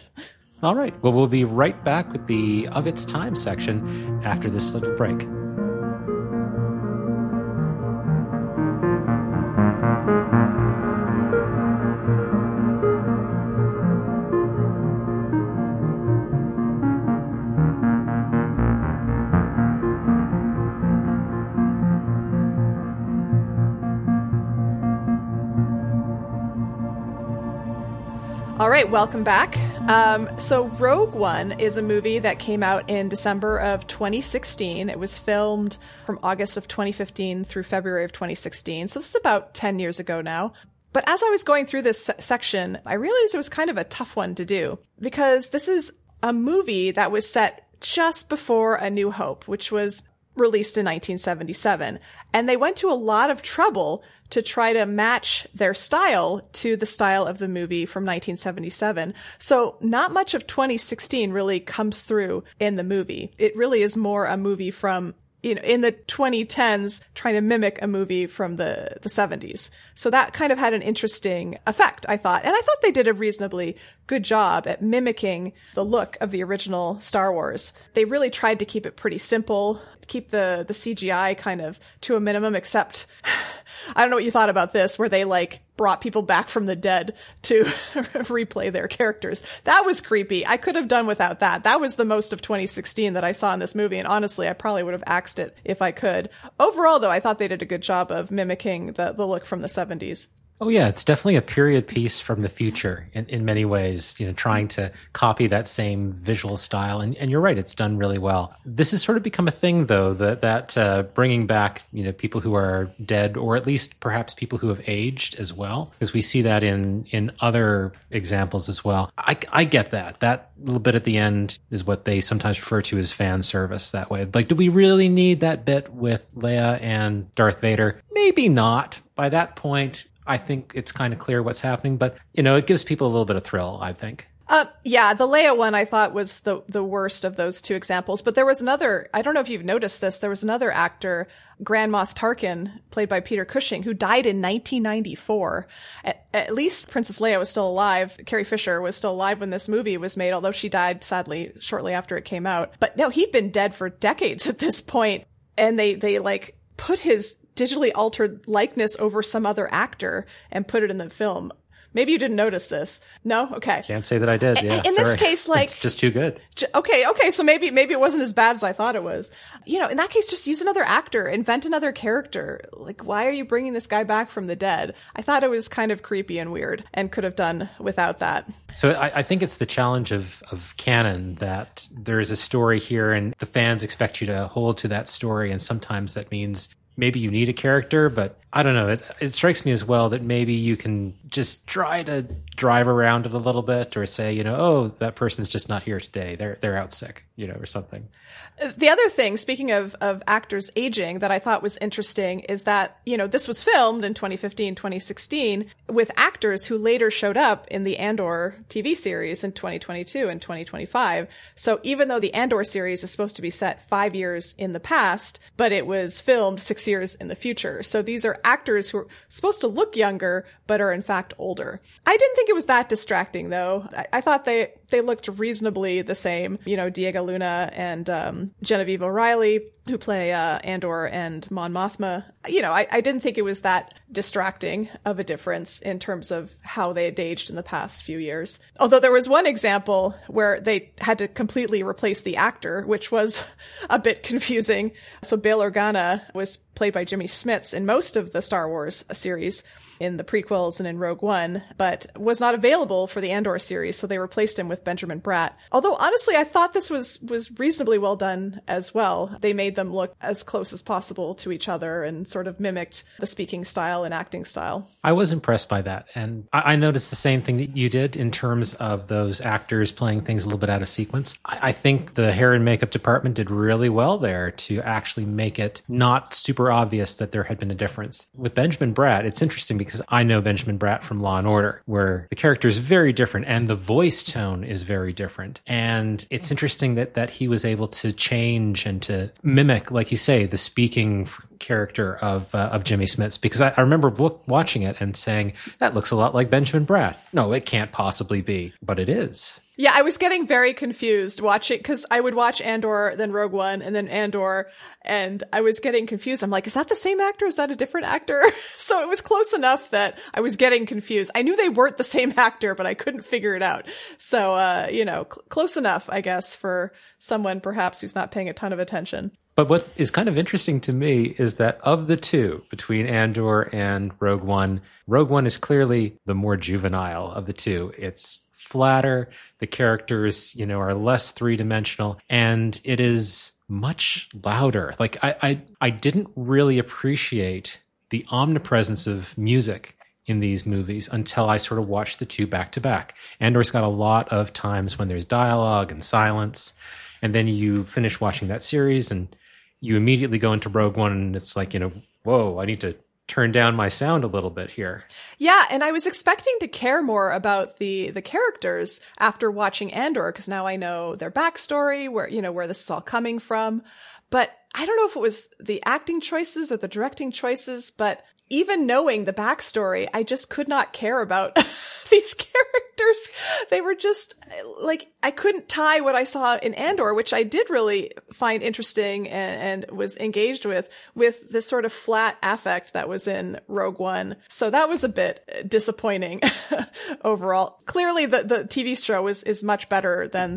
All right. Well, we'll be right back with the Of Its Time section after this little break. All right, welcome back. So Rogue One is a movie that came out in December of 2016. It was filmed from August of 2015 through February of 2016. So this is about 10 years ago now. But as I was going through this section, I realized it was kind of a tough one to do, because this is a movie that was set just before A New Hope, which was released in 1977. And they went to a lot of trouble to try to match their style to the style of the movie from 1977. So not much of 2016 really comes through in the movie. It really is more a movie from, in the 2010s, trying to mimic a movie from the 70s. So that kind of had an interesting effect, I thought. And I thought they did a reasonably good job at mimicking the look of the original Star Wars. They really tried to keep it pretty simple, keep the CGI kind of to a minimum, except I don't know what you thought about this, where they like brought people back from the dead to replay their characters. That was creepy. I could have done without that. That was the most of 2016 that I saw in this movie. And honestly, I probably would have axed it if I could. Overall, though, I thought they did a good job of mimicking the look from the 70s. Oh yeah, it's definitely a period piece from the future in many ways, trying to copy that same visual style. And you're right, it's done really well. This has sort of become a thing though, that bringing back, people who are dead, or at least perhaps people who have aged as well, because we see that in other examples as well. I get that. That little bit at the end is what they sometimes refer to as fan service that way. Like, do we really need that bit with Leia and Darth Vader? Maybe not. By that point, I think it's kind of clear what's happening, but, it gives people a little bit of thrill, I think. Yeah, the Leia one I thought was the worst of those two examples. But there was another, I don't know if you've noticed this, there was another actor, Grand Moff Tarkin, played by Peter Cushing, who died in 1994. At least Princess Leia was still alive. Carrie Fisher was still alive when this movie was made, although she died, sadly, shortly after it came out. But no, he'd been dead for decades at this point. And they like put his digitally altered likeness over some other actor and put it in the film. Maybe you didn't notice this. No? Okay. Can't say that I did. Yeah. In this case, like, it's just too good. Okay. So maybe it wasn't as bad as I thought it was. In that case, just use another actor, invent another character. Like, why are you bringing this guy back from the dead? I thought it was kind of creepy and weird and could have done without that. So I think it's the challenge of canon that there is a story here and the fans expect you to hold to that story. And sometimes that means maybe you need a character, but I don't know. It strikes me as well that maybe you can just try to drive around it a little bit, or say, oh, that person's just not here today. They're out sick, or something. The other thing, speaking of actors aging, that I thought was interesting is that, this was filmed in 2015, 2016 with actors who later showed up in the Andor TV series in 2022 and 2025. So even though the Andor series is supposed to be set 5 years in the past, but it was filmed 6 years in the future. So these are actors who are supposed to look younger, but are in fact older. I didn't think it was that distracting, though. I thought they looked reasonably the same. Diego Luna and Genevieve O'Reilly, who play Andor and Mon Mothma. I didn't think it was that distracting of a difference in terms of how they had aged in the past few years. Although there was one example where they had to completely replace the actor, which was a bit confusing. So Bail Organa was played by Jimmy Smits in most of the Star Wars series, in the prequels and in Rogue One, but was not available for the Andor series, so they replaced him with Benjamin Bratt. Although, honestly, I thought this was reasonably well done as well. They made them look as close as possible to each other and sort of mimicked the speaking style and acting style. I was impressed by that, and I noticed the same thing that you did in terms of those actors playing things a little bit out of sequence. I think the hair and makeup department did really well there to actually make it not super obvious that there had been a difference. With Benjamin Bratt, it's interesting because I know Benjamin Bratt from Law & Order, where the character is very different and the voice tone is very different. And it's interesting that he was able to change and to mimic, like you say, the speaking character of Jimmy Smits, because I remember watching it and saying, that looks a lot like Benjamin Bratt. No, it can't possibly be, but it is. Yeah, I was getting very confused watching, because I would watch Andor, then Rogue One, and then Andor, and I was getting confused. I'm like, is that the same actor? Is that a different actor? So it was close enough that I was getting confused. I knew they weren't the same actor, but I couldn't figure it out. So, close enough, I guess, for someone perhaps who's not paying a ton of attention. But what is kind of interesting to me is that of the two, between Andor and Rogue One is clearly the more juvenile of the two. It's flatter, the characters, are less three-dimensional, and it is much louder. Like, I didn't really appreciate the omnipresence of music in these movies until I sort of watched the two back to back. Andor's got a lot of times when there's dialogue and silence, and then you finish watching that series and you immediately go into Rogue One and it's like, whoa, I need to turn down my sound a little bit here. Yeah, and I was expecting to care more about the characters after watching Andor, because now I know their backstory, where this is all coming from. But I don't know if it was the acting choices or the directing choices, but even knowing the backstory, I just could not care about these characters. characters, they were just like, I couldn't tie what I saw in Andor, which I did really find interesting and was engaged with this sort of flat affect that was in Rogue One. So that was a bit disappointing overall. Clearly the TV show is much better than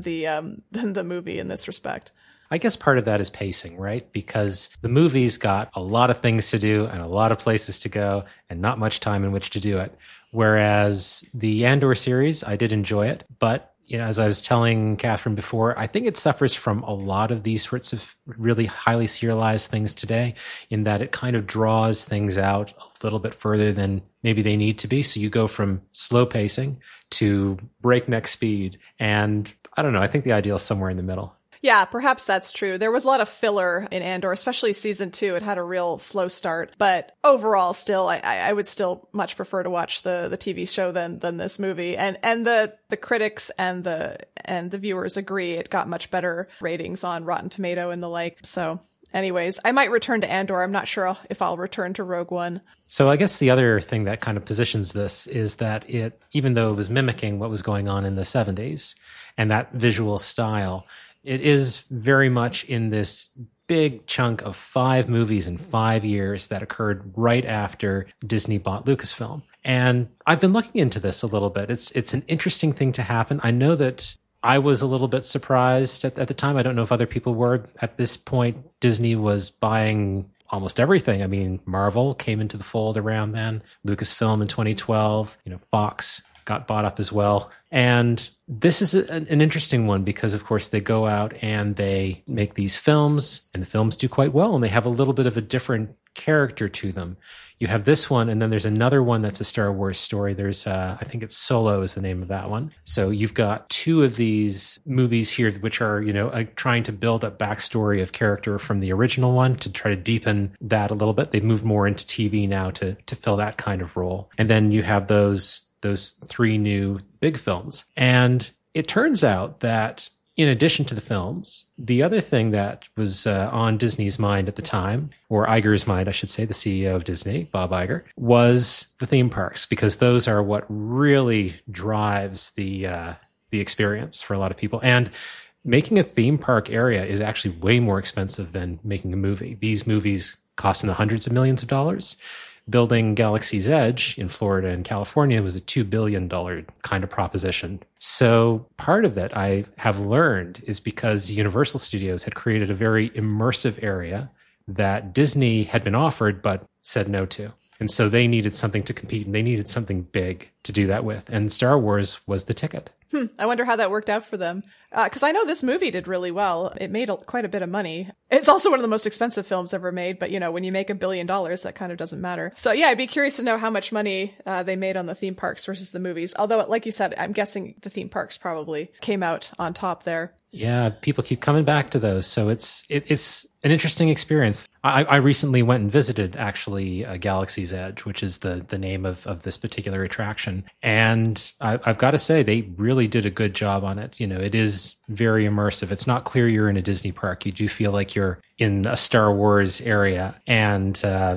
the movie in this respect. I guess part of that is pacing, right? Because the movie's got a lot of things to do and a lot of places to go and not much time in which to do it. Whereas the Andor series, I did enjoy it. But, you know, as I was telling Catherine before, I think it suffers from a lot of these sorts of really highly serialized things today, in that it kind of draws things out a little bit further than maybe they need to be. So you go from slow pacing to breakneck speed. And I don't know, I think the ideal is somewhere in the middle. Yeah, perhaps that's true. There was a lot of filler in Andor, especially season 2. It had a real slow start. But overall, still, I would still much prefer to watch the TV show than this movie. And the critics and the viewers agree it got much better ratings on Rotten Tomato and the like. So anyways, I might return to Andor. I'm not sure if I'll return to Rogue One. So I guess the other thing that kind of positions this is that it, even though it was mimicking what was going on in the 70s and that visual style, it is very much in this big chunk of 5 movies in 5 years that occurred right after Disney bought Lucasfilm. And I've been looking into this a little bit. It's an interesting thing to happen. I know that I was a little bit surprised at the time. I don't know if other people were. At this point, Disney was buying almost everything. I mean, Marvel came into the fold around then, Lucasfilm in 2012, Fox got bought up as well. And this is an interesting one because, of course, they go out and they make these films, and the films do quite well, and they have a little bit of a different character to them. You have this one, and then there's another one that's a Star Wars story. There's, I think it's Solo is the name of that one. So you've got 2 of these movies here, which are, trying to build up backstory of character from the original one to try to deepen that a little bit. They've moved more into TV now to fill that kind of role. And then you have those 3 new big films. And it turns out that in addition to the films, the other thing that was on Disney's mind at the time, or Iger's mind, I should say, the CEO of Disney, Bob Iger, was the theme parks, because those are what really drives the experience for a lot of people. And making a theme park area is actually way more expensive than making a movie. These movies cost in the hundreds of millions of dollars. Building Galaxy's Edge in Florida and California was a $2 billion kind of proposition. So part of it, I have learned, is because Universal Studios had created a very immersive area that Disney had been offered but said no to. And so they needed something to compete, and they needed something big to do that with. And Star Wars was the ticket. I wonder how that worked out for them. Because I know this movie did really well. It made quite a bit of money. It's also one of the most expensive films ever made. But, when you make $1 billion, that kind of doesn't matter. So, yeah, I'd be curious to know how much money they made on the theme parks versus the movies. Although, like you said, I'm guessing the theme parks probably came out on top there. Yeah, people keep coming back to those. So it's an interesting experience. I recently went and visited, actually, Galaxy's Edge, which is the name of this particular attraction. And I've got to say, they really did a good job on it. It is very immersive. It's not clear you're in a Disney park. You do feel like you're in a Star Wars area. And,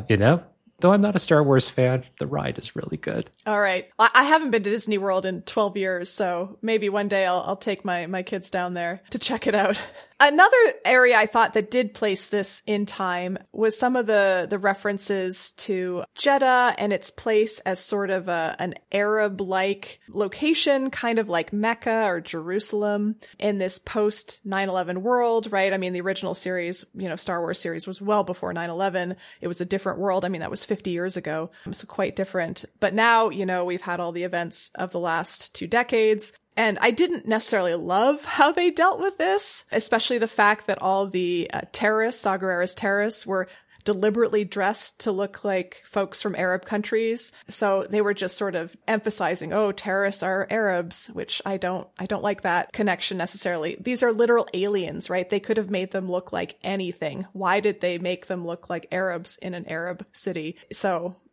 though I'm not a Star Wars fan, the ride is really good. All right. I haven't been to Disney World in 12 years, so maybe one day I'll take my kids down there to check it out. Another area I thought that did place this in time was some of the references to Jeddah and its place as sort of an Arab-like location, kind of like Mecca or Jerusalem in this post 9/11 world, right? I mean, the original series, Star Wars series was well before 9/11. It was a different world. I mean, that was 50 years ago. So quite different. But now, we've had all the events of the last 2 decades. And I didn't necessarily love how they dealt with this, especially the fact that all the terrorists, Saw Gerrera's terrorists, were deliberately dressed to look like folks from Arab countries. So they were just sort of emphasizing, terrorists are Arabs, which I don't like that connection necessarily. These are literal aliens, right? They could have made them look like anything. Why did they make them look like Arabs in an Arab city? So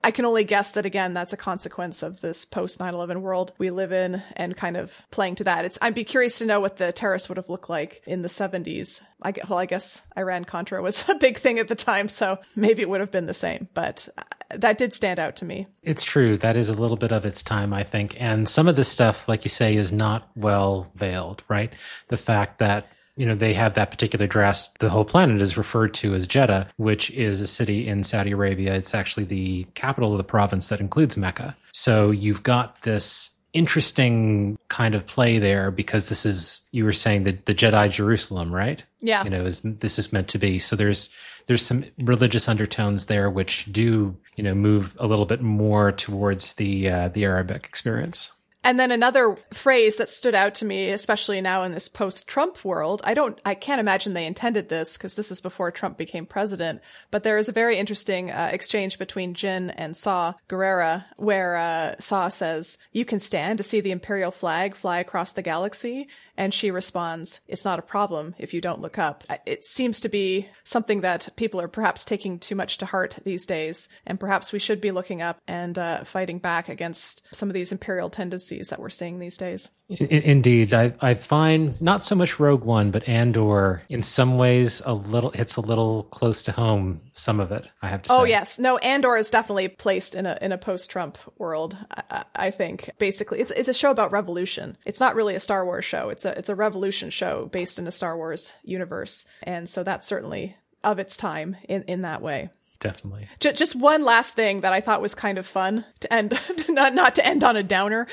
I can only guess that, again, that's a consequence of this post 9/11 world we live in and kind of playing to that. I'd be curious to know what the terrorists would have looked like in the 70s. I guess Iran-Contra was a big thing at the time, so maybe it would have been the same. But that did stand out to me. It's true. That is a little bit of its time, I think. And some of this stuff, like you say, is not well veiled, right? The fact that they have that particular dress. The whole planet is referred to as Jeddah, which is a city in Saudi Arabia. It's actually the capital of the province that includes Mecca. So you've got this interesting kind of play there because this is, you were saying, the Jedi Jerusalem, right? Yeah. This is meant to be. So there's some religious undertones there which do, move a little bit more towards the Arabic experience. And then another phrase that stood out to me, especially now in this post-Trump world, I can't imagine they intended this because this is before Trump became president, but there is a very interesting exchange between Jin and Saw Gerrera where Saw says, "You can stand to see the Imperial flag fly across the galaxy." And she responds, "It's not a problem if you don't look up." It seems to be something that people are perhaps taking too much to heart these days. And perhaps we should be looking up and fighting back against some of these imperial tendencies that we're seeing these days. Indeed. I find not so much Rogue One, but Andor in some ways hits a little close to home, some of it, I have to say. Oh, yes. No, Andor is definitely placed in a post-Trump world, I think. Basically, it's a show about revolution. It's not really a Star Wars show. It's a revolution show based in a Star Wars universe. And so that's certainly of its time in that way. Definitely. Just one last thing that I thought was kind of fun to end, not to end on a downer,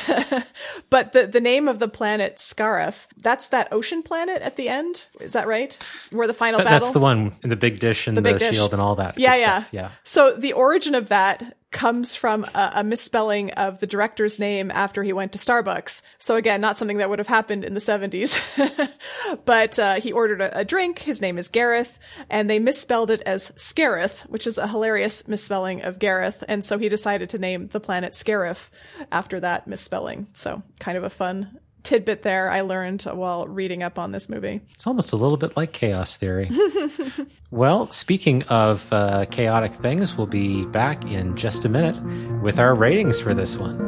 but the name of the planet Scarif, that's that ocean planet at the end. Is that right? Where the final battle? That's the one in the big dish and the shield and all that. Yeah. Stuff. Yeah. So the origin of that comes from a misspelling of the director's name after he went to Starbucks. So again, not something that would have happened in the 70s. But he ordered a drink. His name is Gareth, and they misspelled it as Scarith, which is a hilarious misspelling of Gareth. And so he decided to name the planet Scarif after that misspelling. So kind of a fun tidbit there I learned while reading up on this movie. It's almost a little bit like Chaos Theory. Well, speaking of chaotic things, we'll be back in just a minute with our ratings for this one.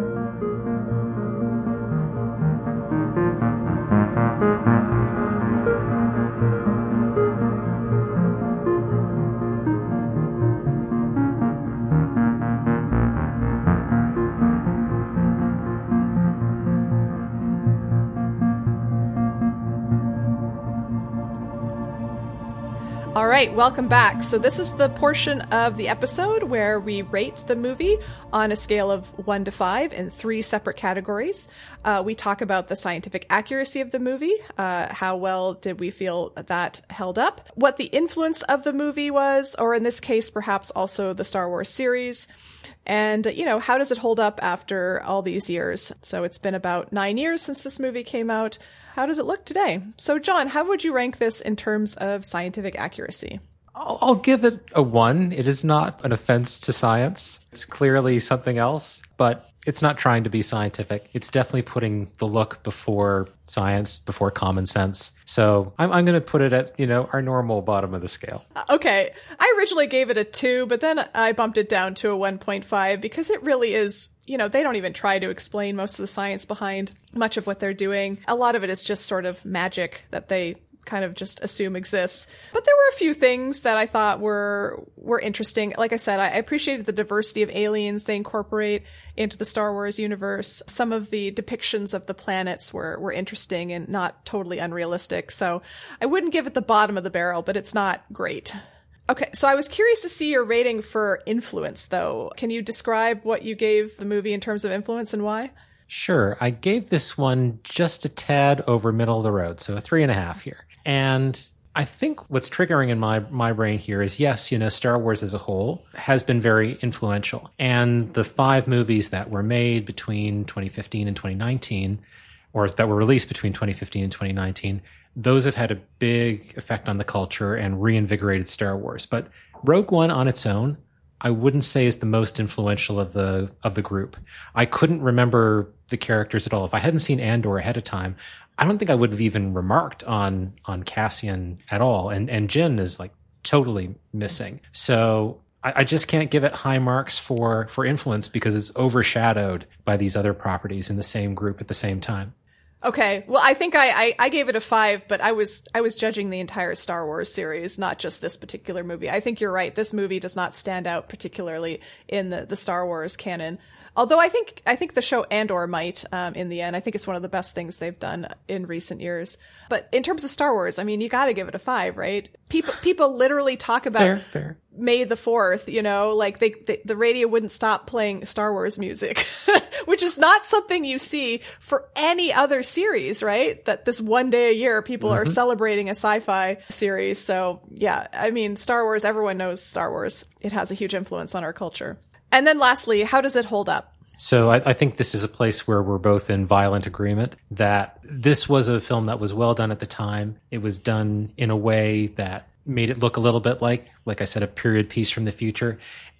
All right, welcome back. So this is the portion of the episode where we rate the movie on a scale of 1 to 5 in 3 separate categories. We talk about the scientific accuracy of the movie, how well did we feel that held up, what the influence of the movie was, or in this case, perhaps also the Star Wars series, and, how does it hold up after all these years? So it's been about 9 years since this movie came out. How does it look today? So, John, how would you rank this in terms of scientific accuracy? I'll give it a 1. It is not an offense to science. It's clearly something else, but it's not trying to be scientific. It's definitely putting the look before science, before common sense. So I'm going to put it at, our normal bottom of the scale. Okay. I originally gave it a 2, but then I bumped it down to a 1.5 because it really is, they don't even try to explain most of the science behind much of what they're doing. A lot of it is just sort of magic that they kind of just assume exists. But there were a few things that I thought were interesting. Like I said, I appreciated the diversity of aliens they incorporate into the Star Wars universe. Some of the depictions of the planets were interesting and not totally unrealistic. So I wouldn't give it the bottom of the barrel, but it's not great. Okay, so I was curious to see your rating for influence, though. Can you describe what you gave the movie in terms of influence and why? Sure. I gave this one just a tad over middle of the road, so a 3.5 here. And I think what's triggering in my brain here is, yes, Star Wars as a whole has been very influential. And the 5 movies that were made between 2015 and 2019, or that were released between 2015 and 2019, those have had a big effect on the culture and reinvigorated Star Wars. But Rogue One on its own, I wouldn't say is the most influential of the group. I couldn't remember the characters at all. If I hadn't seen Andor ahead of time, I don't think I would have even remarked on Cassian at all. And Jin is like totally missing. So I just can't give it high marks for influence because it's overshadowed by these other properties in the same group at the same time. Okay. Well, I think I gave it a 5, but I was judging the entire Star Wars series, not just this particular movie. I think you're right. This movie does not stand out particularly in the Star Wars canon. Although I think the show Andor might, in the end. I think it's one of the best things they've done in recent years. But in terms of Star Wars, I mean, you got to give it a 5, right? People literally talk about fair. May the 4th, you know, like the radio wouldn't stop playing Star Wars music, which is not something you see for any other series, right? That this one day a year people are celebrating a sci-fi series. So yeah, I mean, Star Wars, everyone knows Star Wars. It has a huge influence on our culture. And then lastly, how does it hold up? So I think this is a place where we're both in violent agreement that this was a film that was well done at the time. It was done in a way that made it look a little bit like I said, a period piece from the future.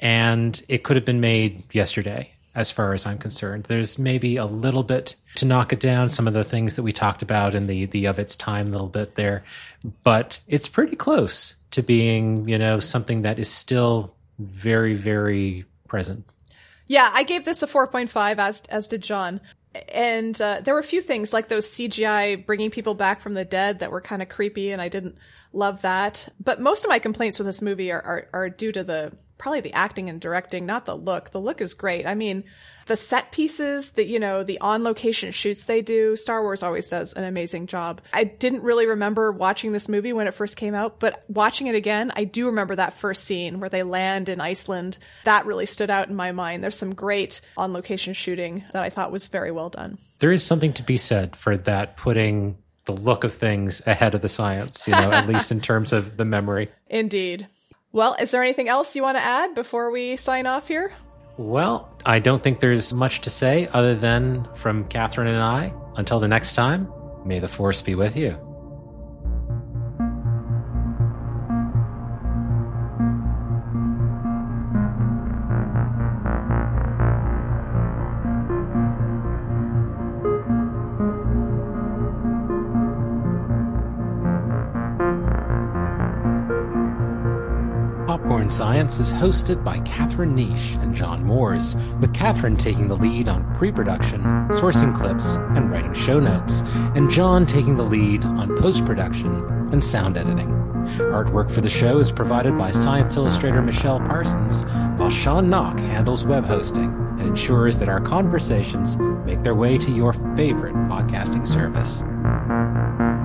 And it could have been made yesterday, as far as I'm concerned. There's maybe a little bit to knock it down, some of the things that we talked about in the of its time little bit there. But it's pretty close to being, you know, something that is still very, very present. Yeah, I gave this a 4.5, as did John. And there were a few things like those CGI bringing people back from the dead that were kind of creepy, and I didn't love that. But most of my complaints with this movie are due to probably the acting and directing, not the look. The look is great. I mean, the set pieces, the on-location shoots they do, Star Wars always does an amazing job. I didn't really remember watching this movie when it first came out, but watching it again, I do remember that first scene where they land in Iceland. That really stood out in my mind. There's some great on-location shooting that I thought was very well done. There is something to be said for that, putting the look of things ahead of the science, at least in terms of the memory. Indeed. Well, is there anything else you want to add before we sign off here? Well, I don't think there's much to say other than from Catherine and I, until the next time, may the Force be with you. Popcorn Science is hosted by Catherine Niche and John Moores, with Catherine taking the lead on pre-production, sourcing clips, and writing show notes, and John taking the lead on post-production and sound editing. Artwork for the show is provided by Science Illustrator Michelle Parsons, while Sean Knock handles web hosting and ensures that our conversations make their way to your favorite podcasting service.